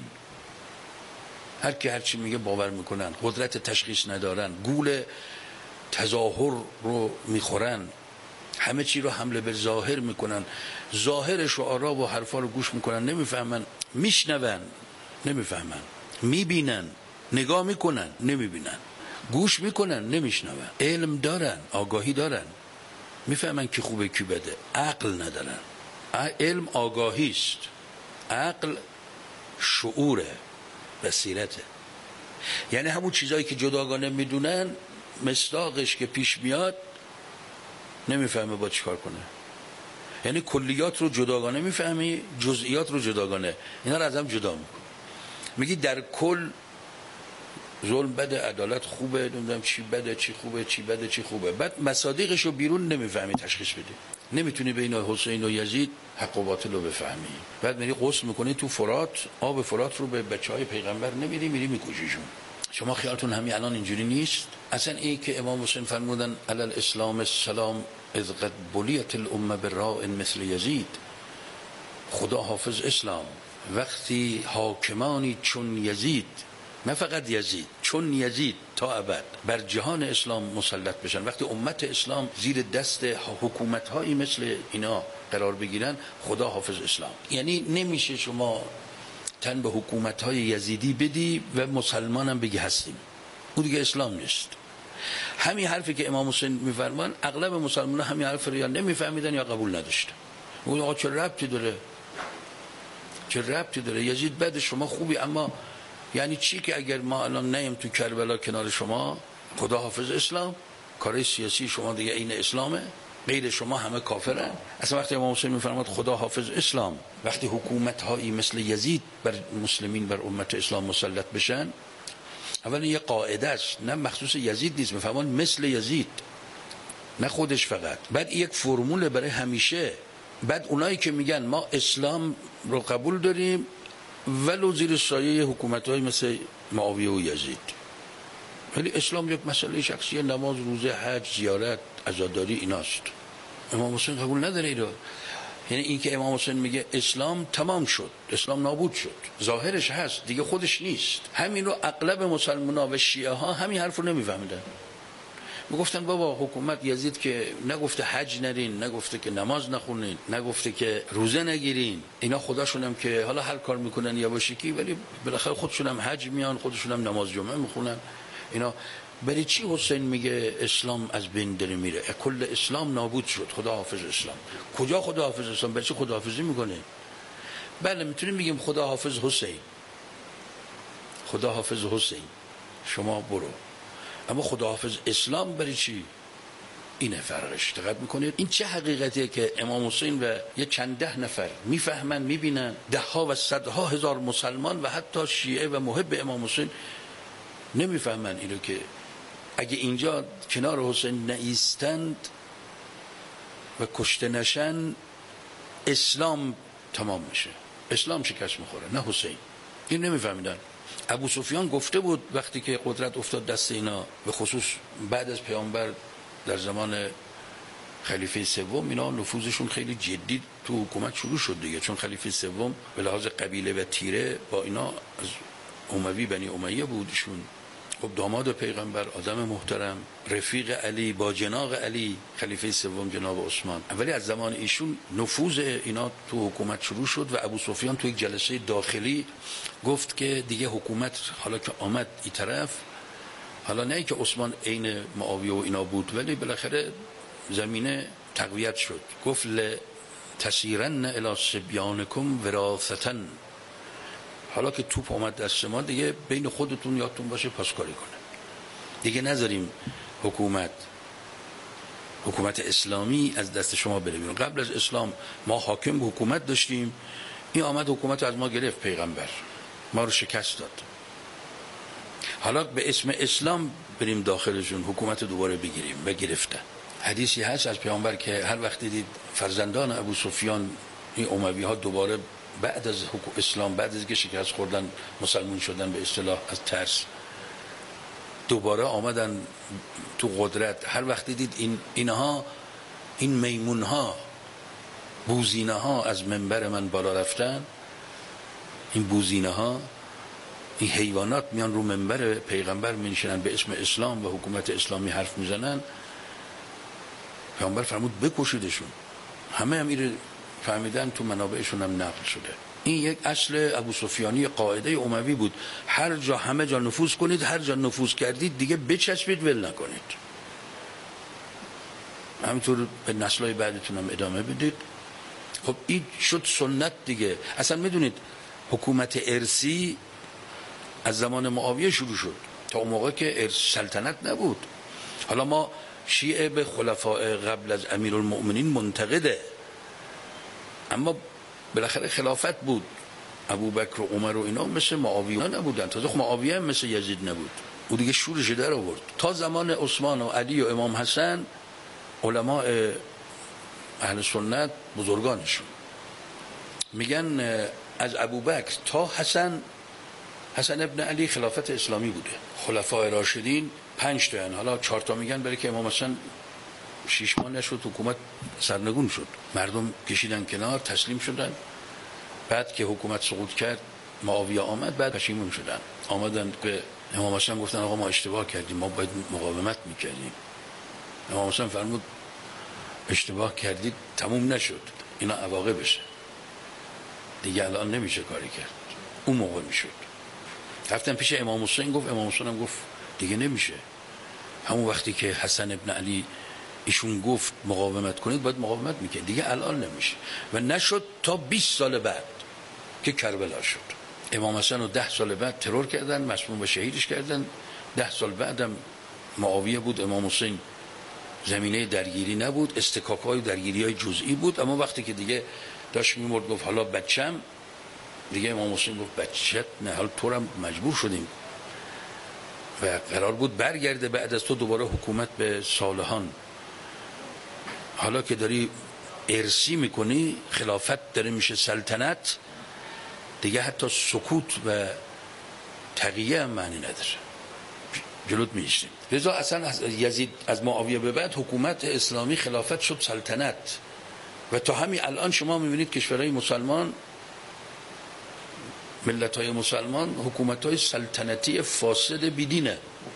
هر کی هر چی میگه باور میکنن، قدرت تشخیص ندارن، گول تظاهر رو میخورن، همه چی رو حمله به ظاهر میکنن، ظاهر شعارا و حرفا رو گوش میکنن، نمیفهمن، میشنون نمیفهمن، میبینن نگاه میکنن نمیبینن، گوش میکنن نمیشنون، علم دارن آگاهی دارن، میفهمن کی خوبه کی بده، عقل ندارن. علم آگاهی است، عقل شعوره، بصیرته. یعنی همون چیزایی که جداگانه میدونن مصداقش که پیش میاد نمیفهمه با چیکار کنه. یعنی کلیات رو جداگانه میفهمی، جزئیات رو جداگانه، اینا رو از هم جدا میکنه. میگی در کل ظلم بده، عدالت خوبه، نمیدونم چی بده چی خوبه، چی بده چی خوبه، بعد مصادیقش رو بیرون نمیفهمی تشخیص بدی، نمیتونی بین حسین و یزید حق و باطل رو بفهمی. بعد میری غسل میکنی تو فرات، آب فرات رو به بچهای پیغمبر نمیری، میری میکشیشون. شما خیالتون همین الان اینجوری نیست؟ اصلا این که امام حسین فرمودن علی الاسلام السلام اذ قد بلیت الامه براء مثل یزید، خدا حافظ اسلام وقتی حاکمانی چون یزید، نه فقط یزید، چون یزید تا ابد بر جهان اسلام مسلط بشن، وقتی امت اسلام زیر دست حکومت‌هایی مثل اینا قرار بگیرن، خدا حافظ اسلام. یعنی نمیشه شما تن به حکومت‌های یزیدی بدی و مسلمانم بگی هستیم، اون دیگه اسلام نیست. همین حرفی که امام حسین میفرمان اغلب مسلمان‌ها همین حرف رو یا نمیفهمیدن یا قبول نداشتن. اون آقا چه ربطی داره، چه ربطی داره، یزید بعد شما خوبی، اما یعنی چی که اگر ما الان نیم تو کربلا کنار شما، خدا حافظ اسلام، کار سیاسی شما دیگه این اسلامه، غیر شما همه کافرن. اصلا وقتی امام حسین میفرماد خدا حافظ اسلام، وقتی حکومت هایی مثل یزید بر مسلمین بر امت اسلام مسلط بشن، اولا یه قاعده است، نه مخصوص یزید نیست، میفرمان مثل یزید، نه خودش فقط، بعد یک فرمول برای همیشه. بعد اونایی که میگن ما اسلام رو قبول داریم ولو زیر سایه حکومت‌های مثل معاویه و یزید، ولی اسلام یک مسئله شخصی، نماز، روزه، حج، زیارت، عزاداری ایناست. امام حسین قبول نداره اینو. یعنی این که امام حسین میگه اسلام تمام شد، اسلام نابود شد، ظاهرش هست دیگه خودش نیست، همین رو اغلب مسلمان‌ها و شیعه ها همین حرف رو نمیفهمیدن. میگفتن بابا حکومت یزید که نگفته حج نرین، نگفته که نماز نخونین، نگفته که روزه نگیرین، اینا خداشون هم که حالا هر کار میکنن یواشکی، ولی بالاخره خودشون هم حج میان، خودشون هم نماز جمعه میخونن اینا. برای چی حسین میگه اسلام از بین داره میره، کل اسلام نابود شد، خدا حافظ اسلام؟ کجا خدا حافظ اسلام؟ برای چی خدا حافظی میکنه؟ بله میتونیم بگیم خدا حافظ حسین، خدا حافظ حسین شما برو، اما خداحافظ اسلام برای چی؟ اینه فرقش. دقت میکنید این چه حقیقتیه که امام حسین و یه چند ده نفر میفهمن، میبینن، ده ها و صدها هزار مسلمان و حتی شیعه و محب امام حسین نمیفهمن اینو، که اگه اینجا کنار حسین نایستند و کشته نشن اسلام تمام میشه، اسلام شکست میخوره، نه حسین. این نمیفهمیدن. ابو سفیان گفته بود وقتی که قدرت افتاد دست اینا، به خصوص بعد از پیامبر در زمان خلیفه سوم، اینا نفوذشون خیلی جدی تو حکومت شروع شد دیگه، چون خلیفه سوم به لحاظ قبیله و تیره با اینا از اموی بنی امیه بودشون. خب داماد پیغمبر، آدم محترم، رفیق علی، با جناق علی، خلیفه سوم جناب عثمان. ولی از زمان ایشون نفوذ اینا تو حکومت شروع شد و ابو سفیان تو یک جلسه داخلی گفت که دیگه حکومت حالا که آمد این طرف، حالا نه که عثمان عین معاویه و اینا بود، ولی بالاخره زمینه تقویت شد. گفت لتسیرن الی صبیانکم وراثتا، حالا که توپ اومد دست ما دیگه بین خودتون یادتون باشه پاسکاری کنه، دیگه نذاریم حکومت حکومت اسلامی از دست شما بره بیرون. قبل از اسلام ما حاکم به حکومت داشتیم، این آمد حکومت از ما گرفت، پیغمبر ما رو شکست داد. حالا به اسم اسلام بریم داخلشون حکومت دوباره بگیریم و گرفتن. حدیثی هست از پیامبر که هر وقت دیدید فرزندان ابو سفیان این اموی ها دوباره بعد از اسلام، بعد از اینکه شکست خوردن مسلمان شدن به اصطلاح از ترس، دوباره آمدن تو قدرت، هر وقت دیدید اینها این میمون ها بوزینه ها از منبر من بالا رفتن، این بوزینه ها این حیوانات میان رو منبر پیغمبر میشینن به اسم اسلام و حکومت اسلامی حرف میزنن، پیامبر فرمود بکشیدشون. همه هم اینو فهمیدن، تو منابعشون هم نقل شده. این یک اصل ابو سفیانی قاعده اموی بود، هر جا همه جا نفوذ کنید، هر جا نفوذ کردید دیگه بچسبید ول نکنید. همینطور به نسل‌های بعدتون هم ادامه بدید. خب این شد سنت دیگه. اصلا میدونید حکومت ارثی از زمان معاویه شروع شد، تا اون موقع که سلطنت نبود. حالا ما شیعه به خلفاء قبل از امیرالمؤمنین منتقده، اما بالاخره خلافت بود. ابوبکر و عمر و اینا مثل معاویه نبودن، تازه معاویه هم مثل یزید نبود، او دیگه شورش در آورد. تا زمان عثمان و علی و امام حسن علماء اهل سنت بزرگانشون میگن از ابوبکر تا حسن ابن علی خلافت اسلامی بوده. خلفاء راشدین 5 تا، حالا 4 تا میگن برای که امام حسن 6 ماه نشد حکومت سرنگون شد، مردم کشیدن کنار، تسلیم شدن. بعد که حکومت سقوط کرد معاویه آمد، بعد پشیمون شدن، آمدن به امام حسن گفتن آقا ما اشتباه کردیم، ما باید مقاومت میکردیم. امام حسن فرمود اشتباه کردید، تموم نشد، اینا عواقبشه دیگه، الان نمیشه کاری کرد، اون موقع میشد. رفتن پیش امام حسین، گفت امام حسین هم گفت دیگه نمیشه. همون وقتی که حسن ابن علی ایشون گفت مقاومت کنید باید مقاومت میکنید، دیگه الان نمیشه. و نشد تا 20 سال بعد که کربلا شد. امام حسن رو 10 سال بعد ترور کردن، مسموم و شهیدش کردن. 10 سال بعدم معاویه بود، امام حسین زمینه درگیری نبود، استکاک‌های درگیری‌های جزئی بود. اما وقتی که دیگه داشت میمرد گفت حالا بچم، دیگه امام حسین گفت بچت نه، حالا تو هم مجبور شدیم و قرار بود برگرده بعد از تو دوباره حکومت به صالحان. حالا که داری ارثی میکنی، خلافت داره میشه سلطنت، دیگه حتی سکوت و تقیه هم معنی نداره، جلوت میشتیم. لذا اصلا از یزید، از معاویه به بعد حکومت اسلامی خلافت شد سلطنت. و تا همین الان شما میبینید کشورهای مسلمان، ملت‌های مسلمان حکومت‌های سلطنتی فاسد بیدینه.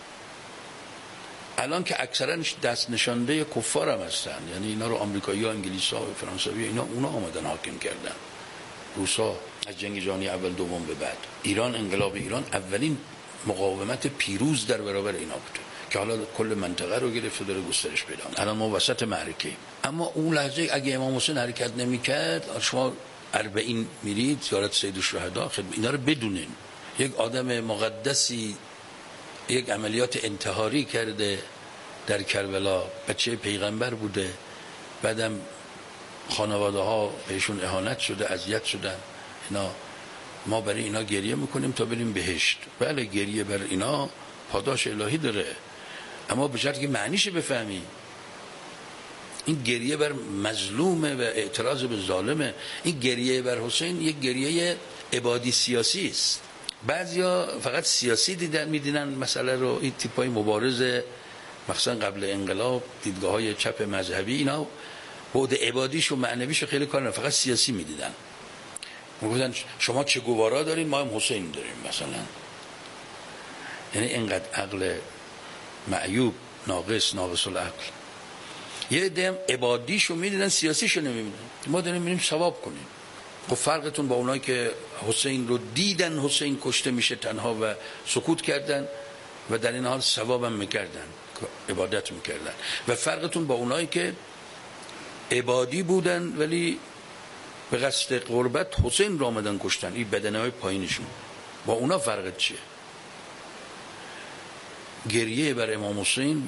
الان که اکثرا دست نشانده کفار هم هستن، یعنی اینا رو آمریکایی‌ها، انگلیس‌ها و فرانسوی اونا آمدن حاکم کردن. روسا از جنگ جهانی اول دوم به بعد، ایران، انقلاب ایران اولین مقاومت پیروز در برابر اینا بوده که حالا کل منطقه رو گرفته، داره گسترش پیدا می‌کنه. الان ما وسط معرکه ایم. اما اون لحظه اگه امام حسین حرکت نمی‌کرد، شما 40 میرید زیارت سید الشهدا، اینا رو بدونین. یک آدم مقدسی یک عملیات انتحاری کرده در کربلا، بچه پیغمبر بوده، بعدم خانواده ها بهشون اهانت شده، اذیت شدن. اینا ما برای اینا گریه میکنیم تا بریم بهشت. بله گریه بر اینا پاداش الهی داره، اما به شرطی که معنیش بفهمی. این گریه بر مظلومه و اعتراض به ظالمه. این گریه بر حسین یک گریه عبادی سیاسی است. بعضیا فقط سیاسی میدینن مسئله رو. این تیپای مبارزه مثلا قبل انقلاب، دیدگاه‌های چپ مذهبی، اینا بعد عبادیش و معنویش رو خیلی کار نه، فقط سیاسی میدیدن. میگفتن شما چه گوارا دارین، ما هم حسین داریم مثلا. یعنی اینقدر عقل معیوب، ناقص العقل. یه دم عبادیشو میدیدن، سیاسیشو نمیدیدن. ما داریم میریم ثواب کنیم. خب فرقتون با اونایی که حسین رو دیدن حسین کشته میشه تنها و سکوت کردن و در این حال ثوابم میکردن، عبادت میکردن. و فرقتون با اونایی که عبادی بودن ولی به قصد قربت حسین رو آمدن کشتن، این بدنهای پایینشون. با اونا فرقت چیه؟ گریه بر امام حسین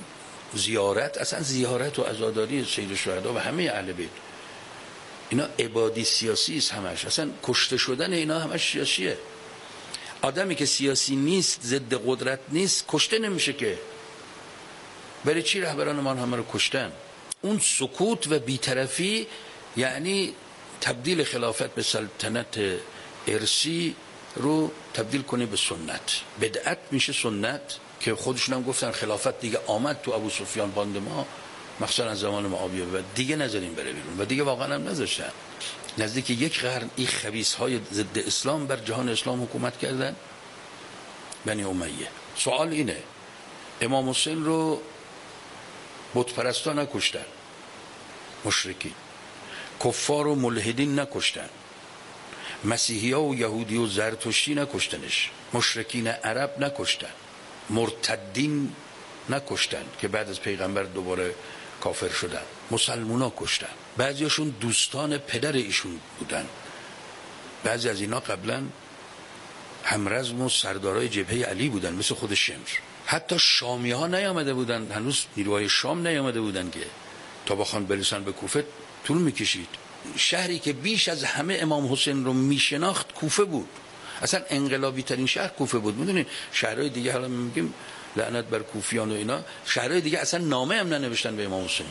زیارت، اصلا زیارت و عزاداری سید الشهدا و همه اهل بیت اینا عبادی سیاسی است همش. اصلا کشته شدن اینا همش سیاسیه. آدمی که سیاسی نیست، ضد قدرت نیست، کشته نمیشه که. برای چی رهبران ما همه رو کشتن؟ اون سکوت و بی‌طرفی یعنی تبدیل خلافت به سلطنت ارثی رو تبدیل کنه به سنت. بدعت میشه سنت که خودشون هم گفتن خلافت دیگه آمد تو ابو سفیان باند ما، مخصوصا از زمان معاویه و دیگه نذاریم بره بیرون و دیگه واقعا هم نذاشتن. نزدیک یک قرن این خبیث‌های ضد اسلام بر جهان اسلام حکومت کردن، بنی امیه. سوال اینه امام حسین رو بت پرستا نکشتن، مشرکین، کفار و ملحدین نکشتن، مسیحی‌ها و یهودی و زرتشتی نکشتنش، مشرکین عرب نکشتن، مرتدین نکشتن که بعد از پیغمبر دوباره کافر شدن، مسلمونا کشتن. بعضیاشون دوستان پدر ایشون بودن، بعضی از اینا قبلا همرزم و سردارای جبهه علی بودن مثل خود شمر. حتی شامی ها نیامده بودن، هنوز نیروهای شام نیامده بودن که تا بخوان برسن به کوفه طول میکشید. شهری که بیش از همه امام حسین رو میشناخت کوفه بود. اصلا انقلابی ترین شهر کوفه بود. میدونین شهرهای دیگه حالا میگیم لعنت بر کوفیان و اینا، شهرهای دیگه اصلا نامه هم ننوشتن به امام حسین.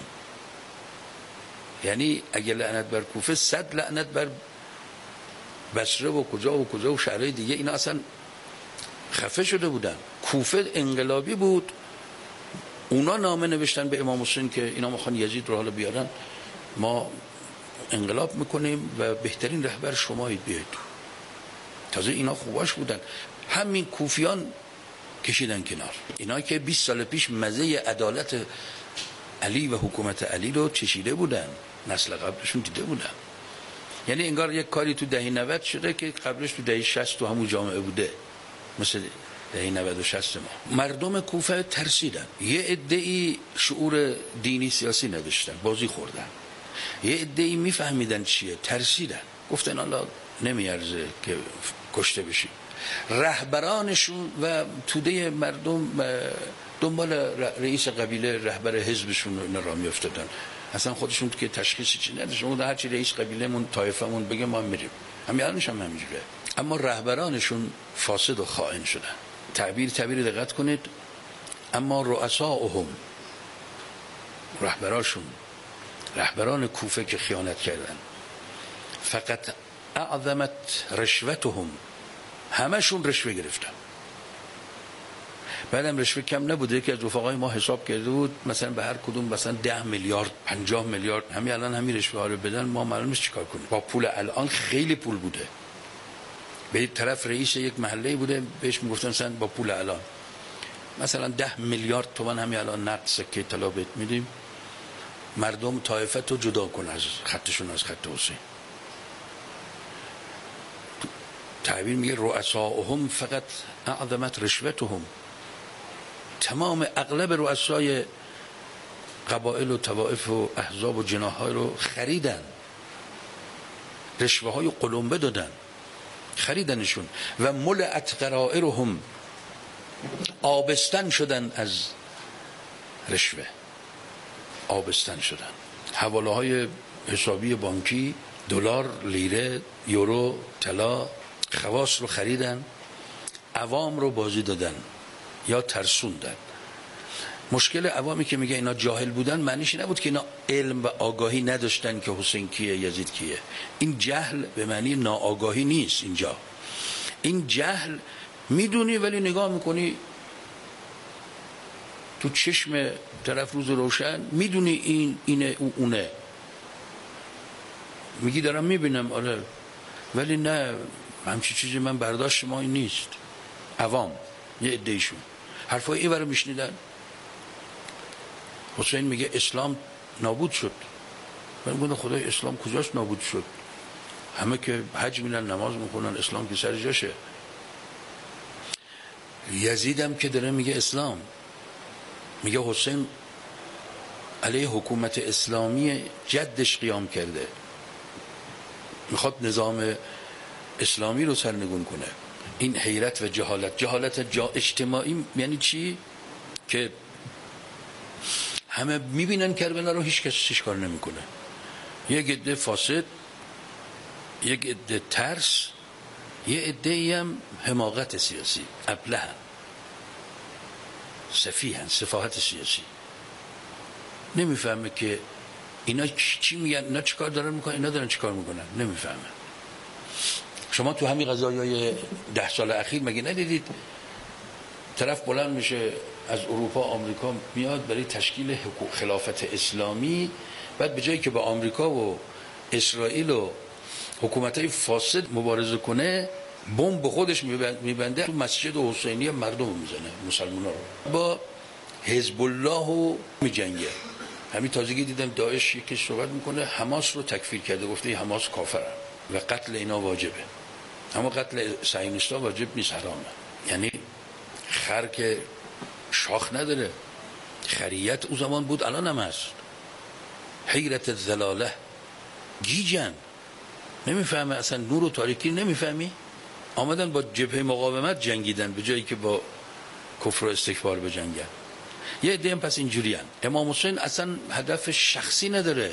یعنی اگه لعنت بر کوفه، 100 لعنت بر بصره و کجا و شهرهای دیگه اینا اصلا خفه شده بودن. کوفه انقلابی بود، اونا نامه نوشتن به امام حسین که اینا میخوان یزید رو حالا بیارن، ما انقلاب میکنیم و بهترین رهبر شمایید بیاید. تازه اینا خوباش بودن. همین کوفیان کشیدن کنار. اینا که 20 سال پیش مزه عدالت علی و حکومت علی رو چشیده بودن، نسل قبلشون دیده بودن. یعنی انگار یک کاری تو دهه 90 شده که قبلش تو دهه 60 تو همون جامعه بوده، مثل دهه 90 و 60 ما. مردم کوفه ترسیدن. یه عده‌ای شعور دینی سیاسی نداشتن، بازی خوردن. یه عده‌ای میفهمیدن چیه، ترسیدن، گفتن الله نمیارزه که کشته بشیم. رهبرانشون و توده مردم دنبال رئیس قبیله، رهبر حزبشون اینا را میافتادن. اصلا خودشون که تشخیصی چی نداشتن، هر چی رئیس قبیلهمون طایفمون بگه ما میریم. همینش هم همینجوره. اما رهبرانشون فاسد و خائن شدن. تعبیر دقت کنید. اما رؤساهم، رهبران کوفه که خیانت کردن، فقط اعظمت رشوتهم، همشون رشوه گرفتن. بعدم رشوه کم نبوده که از رفقای ما حساب کرده بود مثلا به هر کدوم مثلا 10 میلیارد 50 میلیارد. همین الان همین رشوه ها رو بدن ما معلوم نیست چیکار کنیم. با پول الان خیلی پول بوده. به یک طرف رئیس یک محله بوده بهش میگفتن مثلا با پول الان مثلا 10 میلیارد تومان همین الان نقد سکه طلا بهت میدیم، مردم طایفت رو جدا کن از خطشون از خط حسین. تعبیر میگه رؤساهم فقط اعظمت رشوتهم. تمام اغلب رؤسای قبایل و طوائف و احزاب و جناح‌ها رو خریدن، رشوه های قلمبه دادن، خریدنشون. و ملأت قرائرهم، آبستن شدن از رشوه، آبستن شدن. حواله های حسابی بانکی، دلار، لیره، یورو، طلا، خواص رو خریدن، عوام رو بازی دادن یا ترسوندن. مشکل عوامی که میگه اینا جاهل بودن معنیش نبود که اینا علم و آگاهی نداشتن که حسین کیه، یزید کیه. این جهل به معنی ناآگاهی نیست. اینجا این جهل میدونی ولی نگاه میکنی تو چشم طرف روز روشن، میدونی این اینه اونه، میگی دارم میبینم آره، ولی نه همچی چیزی من برداشت ما این نیست. عوام یه عده‌ایشون حرفای این برای میشنیدن. حسین میگه اسلام نابود شد. من میگم خدای اسلام کجاست نابود شد؟ همه که حج میرن نماز میخونن، اسلام که سر جاشه. یزیدم که داره میگه اسلام، میگه حسین علیه حکومت اسلامی جدش قیام کرده، میخواد نظام اسلامی رو سرنگون کنه. این حیرت و جهالت اجتماعی یعنی چی؟ که همه میبینن کربلا رو، هیچ کس هیچ کار نمیکنه. یک عده فاسد، یک عده ترس، یه عده‌ای هم حماقت سیاسی، ابلهن، سفیهن، سفاهت سیاسی. نمیفهمه که اینا چی میگن، اینا چیکار دارن میکنن، اینا دارن چیکار میکنن، نمیفهمه. شما تو همین قضایای 10 سال اخیر مگه ندیدید طرف بلند میشه از اروپا آمریکا میاد برای تشکیل خلافت اسلامی، بعد به جایی که با آمریکا و اسرائیل و حکومتای فاسد مبارزه کنه، بمب به خودش میبنده، تو مسجد حسینی مردم میزنه، مسلمانا رو. با حزب الله و میجنگه. همین تازگی دیدم داعش یکی صحبت میکنه حماس رو تکفیر کرده، گفته حماس کافرن و قتل اینا واجبه. اما قتل صهیونیستا واجب نیست، حرامه. یعنی خر که شاخ نداره، خریت او زمان بود، الان هم هست. حیرت الضلاله، گیجن، نمیفهمه اصلا نور و تاریکی نمیفهمی. آمدن با جبهه مقاومت جنگیدن به جایی که با کفر و استکبار بجنگن. یه عده هم پس اینجوری هن. امام حسین اصلا هدف شخصی نداره.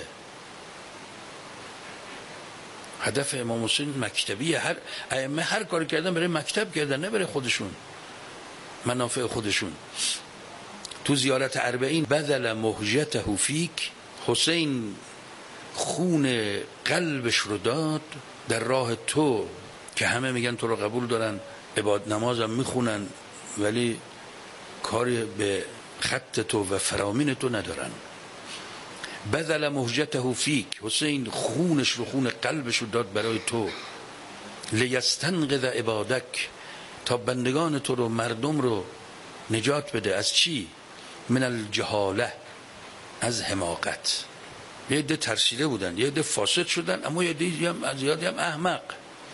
هدف امام حسین مکتبیه. هر ائمه هر کاری کردن برای مکتب کردن، نه برای خودشون، منافع خودشون. تو زیارت 40 بذل مهجته فیک، حسین خون قلبش رو داد در راه تو، که همه میگن تو رو قبول دارن، عبادت نمازم میخونن، ولی کاری به خط تو و فرامین تو ندارن. بذل مهجته فیک، حسین خونش رو، خون قلبش رو داد برای تو. لیستنقذ عبادک، تا بندگان تو رو، مردم رو نجات بده. از چی؟ من الجهاله، از حماقت. یه عده ترسیده بودن، یه عده فاسد شدن، اما یه عده هم از زیادی هم احمق.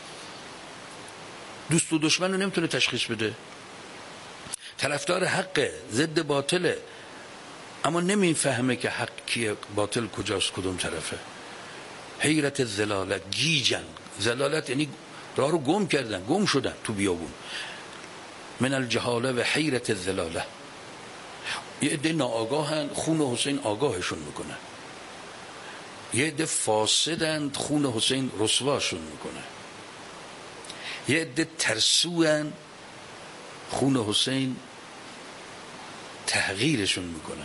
دوست و دشمن رو نمیتونه تشخیص بده. طرفدار حقه، ضد باطله، اما نمیفهمه که حق کیه، باطل کجاست، کدوم طرفه. حیرت الضلاله، گیجن. ضلالت یعنی راه رو گم کردن، گم شدن تو بیابون. من الجهاله و حیرت الضلاله. یه عده ناآگاهن، خون حسین آگاهشون میکنه. یه عده فاسدن، خون حسین رسواشون میکنه. یه عده ترسوان، خون حسین تحقیرشون میکنه.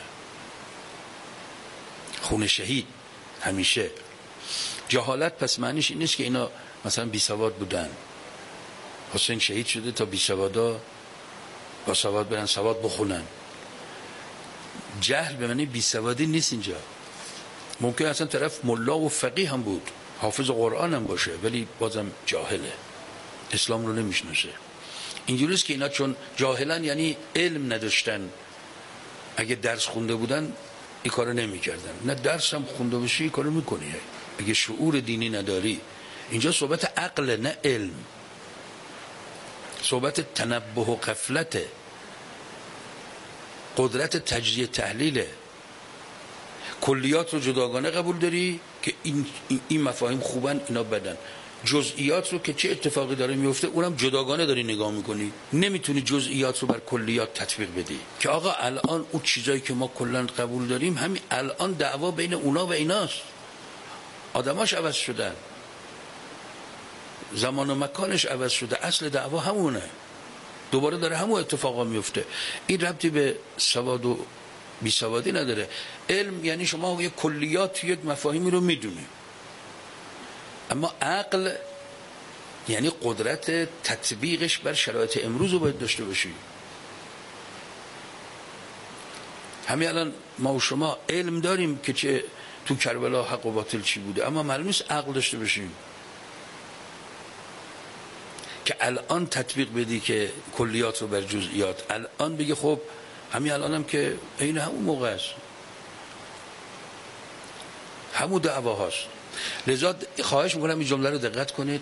خون شهید همیشه. جهالت پس معنیش این نیست که اینا مثلا بی سواد بودن. حسین شهید شده تا بی سوادا با سواد برن سواد بخونن. جهل به معنی بی سوادی نیست اینجا. ممکن اصلا طرف ملا و فقیه هم بود، حافظ قرآن هم باشه، ولی بازم جاهله، اسلام رو نمیشناسه. اینجوریست که اینا چون جاهلن یعنی علم نداشتن. اگه درس خونده بودن این کارو نمیکردن. نه درس هم خونده باشی این کارو میکنی. اگه شعور دینی نداری. اینجا صحبت عقل نه علم، صحبت تنبه و غفلته، قدرت تجزیه تحلیله. کلیات رو جداگانه قبول داری که این مفاهیم خوبن، اینا بدن. جزئیات رو که چه اتفاقی داره میفته اونم جداگانه داری نگاه میکنی. نمیتونی جزئیات رو بر کلیات تطبیق بدی که آقا الان اون چیزایی که ما کلا قبول داریم همین الان دعوا بین اونا و ایناست. آدماش عوض شدن، زمان و مکانش عوض شده، اصل دعوا همونه. دوباره داره همون اتفاقا میفته. این ربطی به سواد و بی سوادی نداره. علم یعنی شما یک کلیات، یک مفاهیمی رو میدونی. اما عقل یعنی قدرت تطبیقش بر شرایط امروز رو باید داشته باشی. همین الان ما و شما علم داریم که چه تو کربلا حق و باطل چی بوده، اما معلوم نیست عقل داشته باشیم که الان تطبیق بدی که کلیات رو بر جزئیات. الان بگی خب همین الان هم که این همون موقع است، همون دعوا هاست. لذا خواهش میکنم این جمله رو دقت کنید.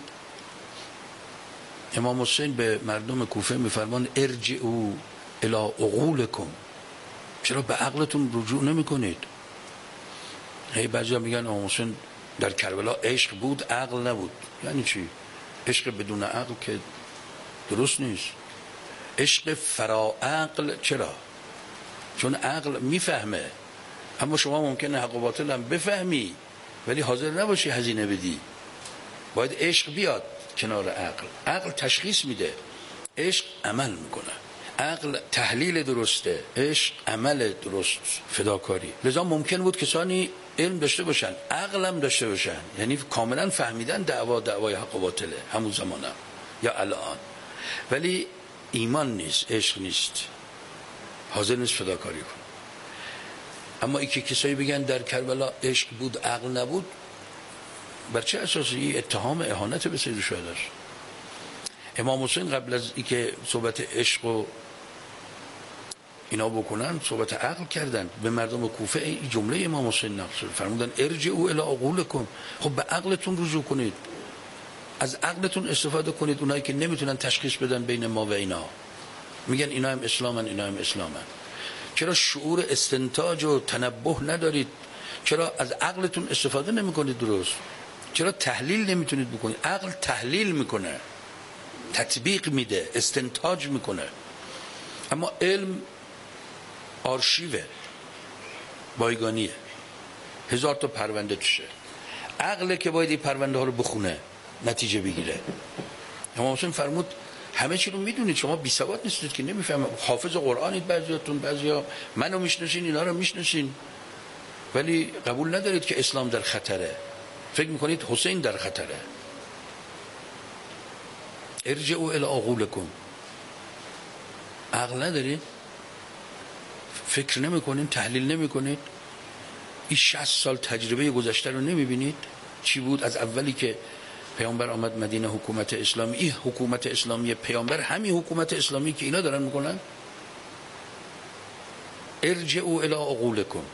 امام حسین به مردم کوفه میفرمان ارجعوا الی عقولکم، چرا به عقلتون رجوع نمی کنید؟ بعضی میگن امام حسین در کربلا عشق بود عقل نبود. یعنی چی؟ عشق بدون عقل که درست نیست. عشق فرا عقل. چرا؟ چون عقل میفهمه، اما شما ممکنه حق و باطل هم بفهمی ولی حاضر نباشی هزینه بدی. باید عشق بیاد کنار عقل. عقل تشخیص میده، عشق عمل میکنه. عقل تحلیل درسته، عشق عمل درست، فداکاری. لذا ممکن بود کسانی علم داشته باشن، عقل هم داشته باشن، یعنی کاملا فهمیدن دعوای حق و باطله همون زمانم یا الان، ولی ایمان نیست، عشق نیست، حاضر نیست فداکاری کن. اما ای که کسایی بگن در کربلا عشق بود عقل نبود، بر چه اساسی؟ اتهام اهانت به سید شهدا است. امام حسین قبل از اینکه صحبت عشق و اینا بکنن صحبت عقل کردن. به مردم کوفه این جمله امام حسین نقل شد، فرمودن ارجعوا الی عقولکم. خب به عقلتون رجوع کنید، از عقلتون استفاده کنید. اونایی که نمیتونن تشخیص بدن بین ما و اینا، میگن اینا هم اسلامن اینا هم اسلامن. چرا شعور استنتاج و تنبه ندارید؟ چرا از عقلتون استفاده نمیکنید درست؟ چرا تحلیل نمیتونید بکنید؟ عقل تحلیل میکنه، تطبیق میده، استنتاج میکنه. اما علم آرشیوه، بایگانیه، 1000 تا پرونده توشه. عقله که باید این پرونده ها رو بخونه، نتیجه بگیره. امام حسین فرمود همه چی رو میدونید، شما بی سواد نیستید که نمیفهمید. حافظ قرآنید بعضیاتون، بعضیا منو میشناسین، اینا رو میشناسین، ولی قبول ندارید که اسلام در خطره. فکر میکنید حسین در خطره. ارجعوا الی عقولکم. عقل ندارید؟ فکر نمیکنید؟ تحلیل نمیکنید؟ این 60 سال تجربه گذشته رو نمیبینید؟ چی بود از اولی که پیامبر آمد مدینه حکومت اسلامی؟ این حکومت اسلامی پیامبر همین حکومت اسلامی که اینا دارن میکنن. ارجعوا الی عقولکم.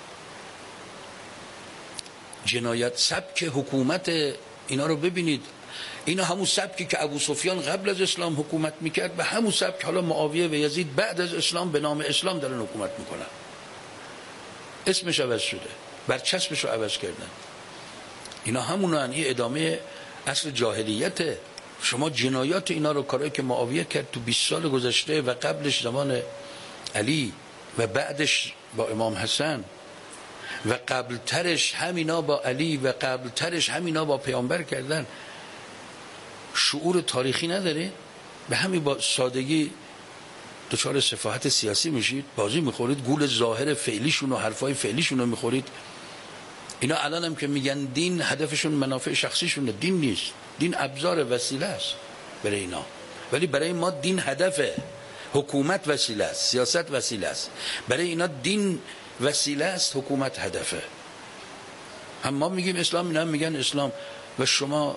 جنایت سبک حکومت اینا رو ببینید. اینا همون سبکی که ابو سفیان قبل از اسلام حکومت میکرد، به همون سبک حالا معاویه و یزید بعد از اسلام به نام اسلام دارن حکومت میکنن. اسمش عوض شده، برچسبش رو عوض کردن. اینا همونن. این ادامه اصل جاهلیته. شما جنایات اینا رو، کارهایی که معاویه کرد تو 20 سال گذشته و قبلش زمان علی و بعدش با امام حسن و قبل ترش همینا با علی و قبل ترش همینا با پیامبر کردن، شعور تاریخی نداره؟ به همین با سادگی دچار سفاهت سیاسی میشید، بازی میخورید، گول ظاهر فعلیشون و حرفای فعلیشون رو میخورید. اینا الان هم که میگن دین، هدفشون منافع شخصیشونه. دین نیست، دین ابزار، وسیله است برای اینا، ولی برای ما دین هدفه. حکومت وسیله است، سیاست وسیله است. برای اینا دین وسیله است، حکومت هدفه. هم ما میگیم اسلام، اینا هم میگن اسلام. و شما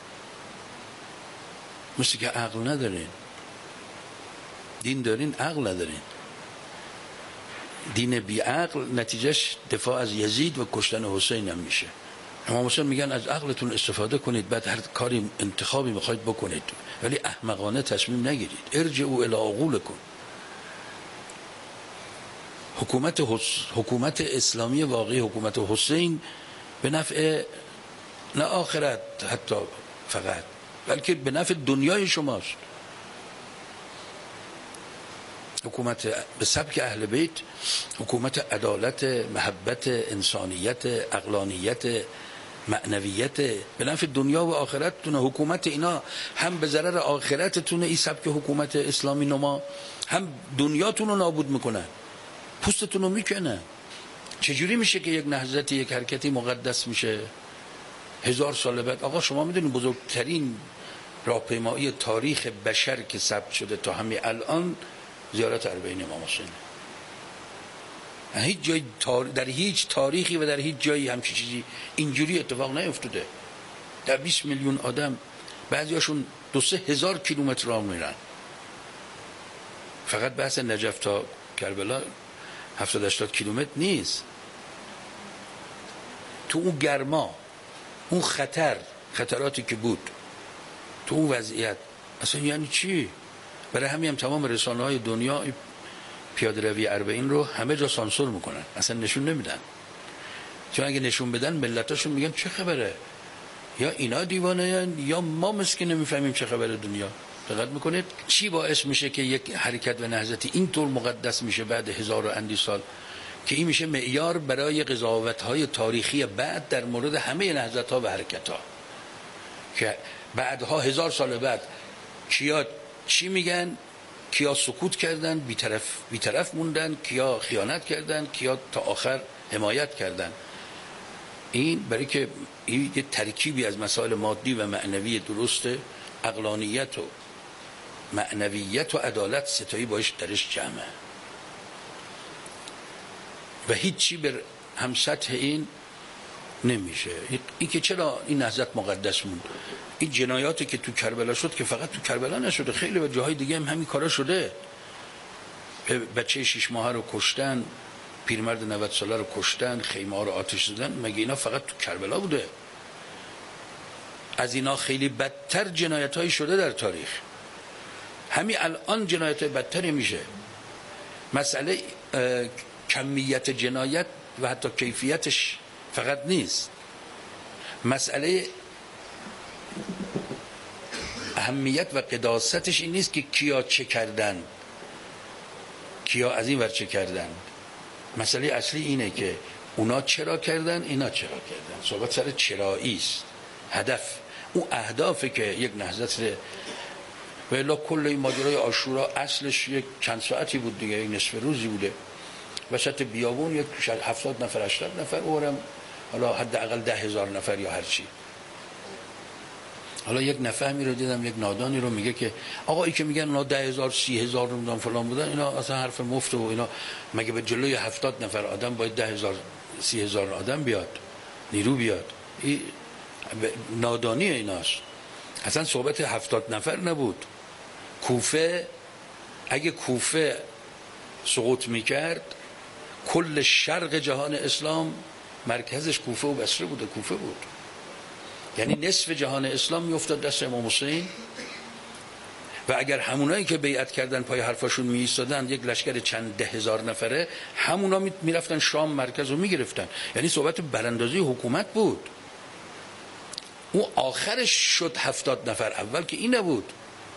مثل که عقل ندارین، دین دارین عقل ندارین. دین بی عقل نتیجهش دفاع از یزید و کشتن حسین هم میشه. امام حسین میگن از عقلتون استفاده کنید، بعد هر کاری انتخابی میخواید بکنید، ولی احمقانه تصمیم نگیرید. ارجعوا الی عقولکم. حکومت اسلامی واقعی، حکومت حسین به نفع نه آخرت حتی فقط، بلکه به نفع دنیای شماست. حکومت به سبک اهل بیت، حکومت عدالت، محبت، انسانیت، عقلانیت، معنویت، به نفع دنیا و آخرتتونه. حکومت اینا هم به ضرر آخرتتونه، این سبک حکومت اسلامی نما، هم دنیاتون رو نابود میکنن، پوستتون رو میکنن. چجوری میشه که یک نهضتی، یک حرکتی مقدس میشه 1000 سال بعد؟ آقا شما میدونید بزرگترین راهپیمایی تاریخ بشر که ثبت شده تا همین الان زیارت اربعین امام حسین. هیچ جای در هیچ تاریخی و در هیچ جایی همچین چیزی اینجوری اتفاق نیفتاده. در 20 میلیون آدم، بعضیاشون 2-3 هزار کیلومتر راه میرن. فقط بحث نجف تا کربلا 70-80 کیلومتر نیست. تو اون گرما، اون خطراتی که بود، تو اون وضعیت، اصلا یعنی چی؟ برای همین هم تمام رسانه‌های دنیا پیاده روی اربعین رو همه جا سانسور میکنن، اصلا نشون نمیدن. چون اگه نشون بدن ملتاشون میگن چه خبره، یا اینا دیوانه یا ما مسکین نمیفهمیم چه خبره دنیا. دقت میکنید چی باعث میشه که یک حرکت و نهضتی اینطور مقدس میشه بعد 1000 و اندی سال؟ که این میشه معیار برای قضاوت‌های تاریخی بعد در مورد همه نهضت‌ها و حرکت‌ها، که بعدها 1000 سال بعد کیا چی میگن، کیا سکوت کردن، بی‌طرف موندن، کیا خیانت کردن، کیا تا آخر حمایت کردن. این برای که این یه ترکیبی از مسائل مادی و معنوی درسته، عقلانیت و معنویت و عدالت ستایی باش درش جمعه و هیچی بر هم سطح این نمیشه. این که چرا این نهضت مقدس موند، این جنایاتی که تو کربلا شد که فقط تو کربلا نشده، خیلی به جاهای دیگه هم همین کارا شده. بچه 6 ماهه رو کشتن، پیرمرد 90 ساله رو کشتن، خیمه ها رو آتش زدن. مگه اینا فقط تو کربلا بوده؟ از اینا خیلی بدتر جنایت هایی شده در تاریخ. همین الان جنایت های بدتری میشه. مسئله کمیت جنایت و حتی کیفیتش فقط نیست، مسئله اهمیت و قداستش این نیست که کیا چه کردن، کیا از این ور چه کردن. مسئله اصلی اینه که اونا چرا کردن، اینا چرا کردن. صحبت سر چرایی است، هدف، اون اهدافی که یک نهضت و الا کل این ماجرای عاشورا اصلش یک چند ساعتی بود دیگه، یک نصف روزی بوده، وسط بیابون یک 70 نفر 80 نفر اورم، حالا حداقل 10,000 نفر یا هر چی. حالا یک نفهمی رو دیدم، یک نادانی رو میگه که آقا ای که میگن اونا 10,000 30,000 نمیدونم فلان بودن، اینا اصلا حرف مفت و اینا، مگه به جلوی 70 نفر آدم باید 10,000 30,000 آدم بیاد، نیرو بیاد؟ این نادانی ایناست. اصلا صحبت 70 نفر نبود. کوفه، اگه کوفه سقوط میکرد کل شرق جهان اسلام مرکزش کوفه و بصره بوده، کوفه بود. یعنی نصف جهان اسلام میافتاد دست امام حسین و اگر همونایی که بیعت کردن پای حرفاشون می ایستادن، یک لشکر چند 10,000 نفره، همونا میرفتن شام مرکز رو میگرفتن. یعنی صحبت براندازی حکومت بود. اون آخرش شد 70 نفر، اول که این نبود.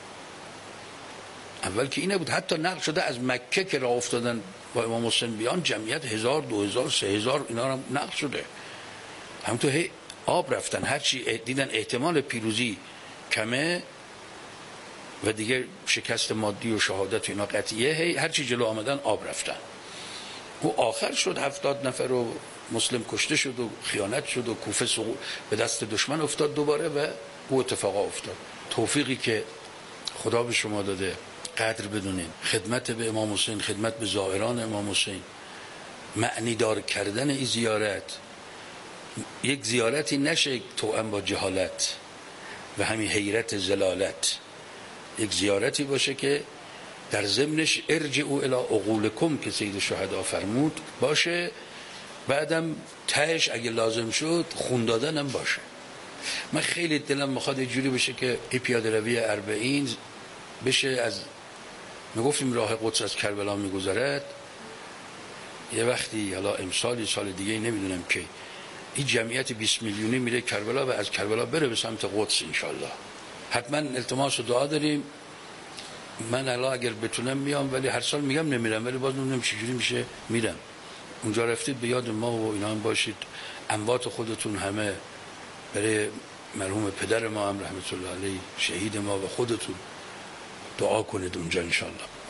حتی نقل شده از مکه که راه افتادن با امام حسین بیان جمعیت 1000 2000 3000 اینا هم نقل شده. همونطور هی آب رفتن، هرچی دیدن احتمال پیروزی کمه و دیگه شکست مادی و شهادت و اینا قطعیه، هی هرچی جلو آمدن آب رفتن. او آخر شد 70 نفر و مسلم کشته شد و خیانت شد و کوفه به دست دشمن افتاد دوباره و او اتفاقا افتاد. توفیقی که خدا به شما داده قدر بدونین، خدمت به امام حسین، خدمت به زائران امام حسین، معنی دار کردن این زیارت. یک زیارتی نشه توأم با جهالت و همین حیرت زلالت. یک زیارتی باشه که در ضمنش ارجعوا الی عقولکم که سید الشهدا فرمود باشه، بعدم تهش اگه لازم شد خون دادنم باشه. من خیلی دلم میخواد یه جوری بشه که این پیاده روی 40 بشه، از میگفتیم راه قدس از کربلا میگذرد، یه وقتی حالا امسال سال دیگه نمیدونم که این جمعیت 20 میلیونی میره کربلا و از کربلا بره به سمت قدس انشالله. حتما التماس و دعا داریم. من الان اگر بتونم میام، ولی هر سال میگم نمیرم، ولی باز نمیدونم چجوری میشه میرم. اونجا رفتید به یاد ما و اینا هم باشید. اموات خودتون همه برای مرحوم پدر ما هم رحمت الله علیه شهید ما و خودتون دعا کنید اونجا انشالله.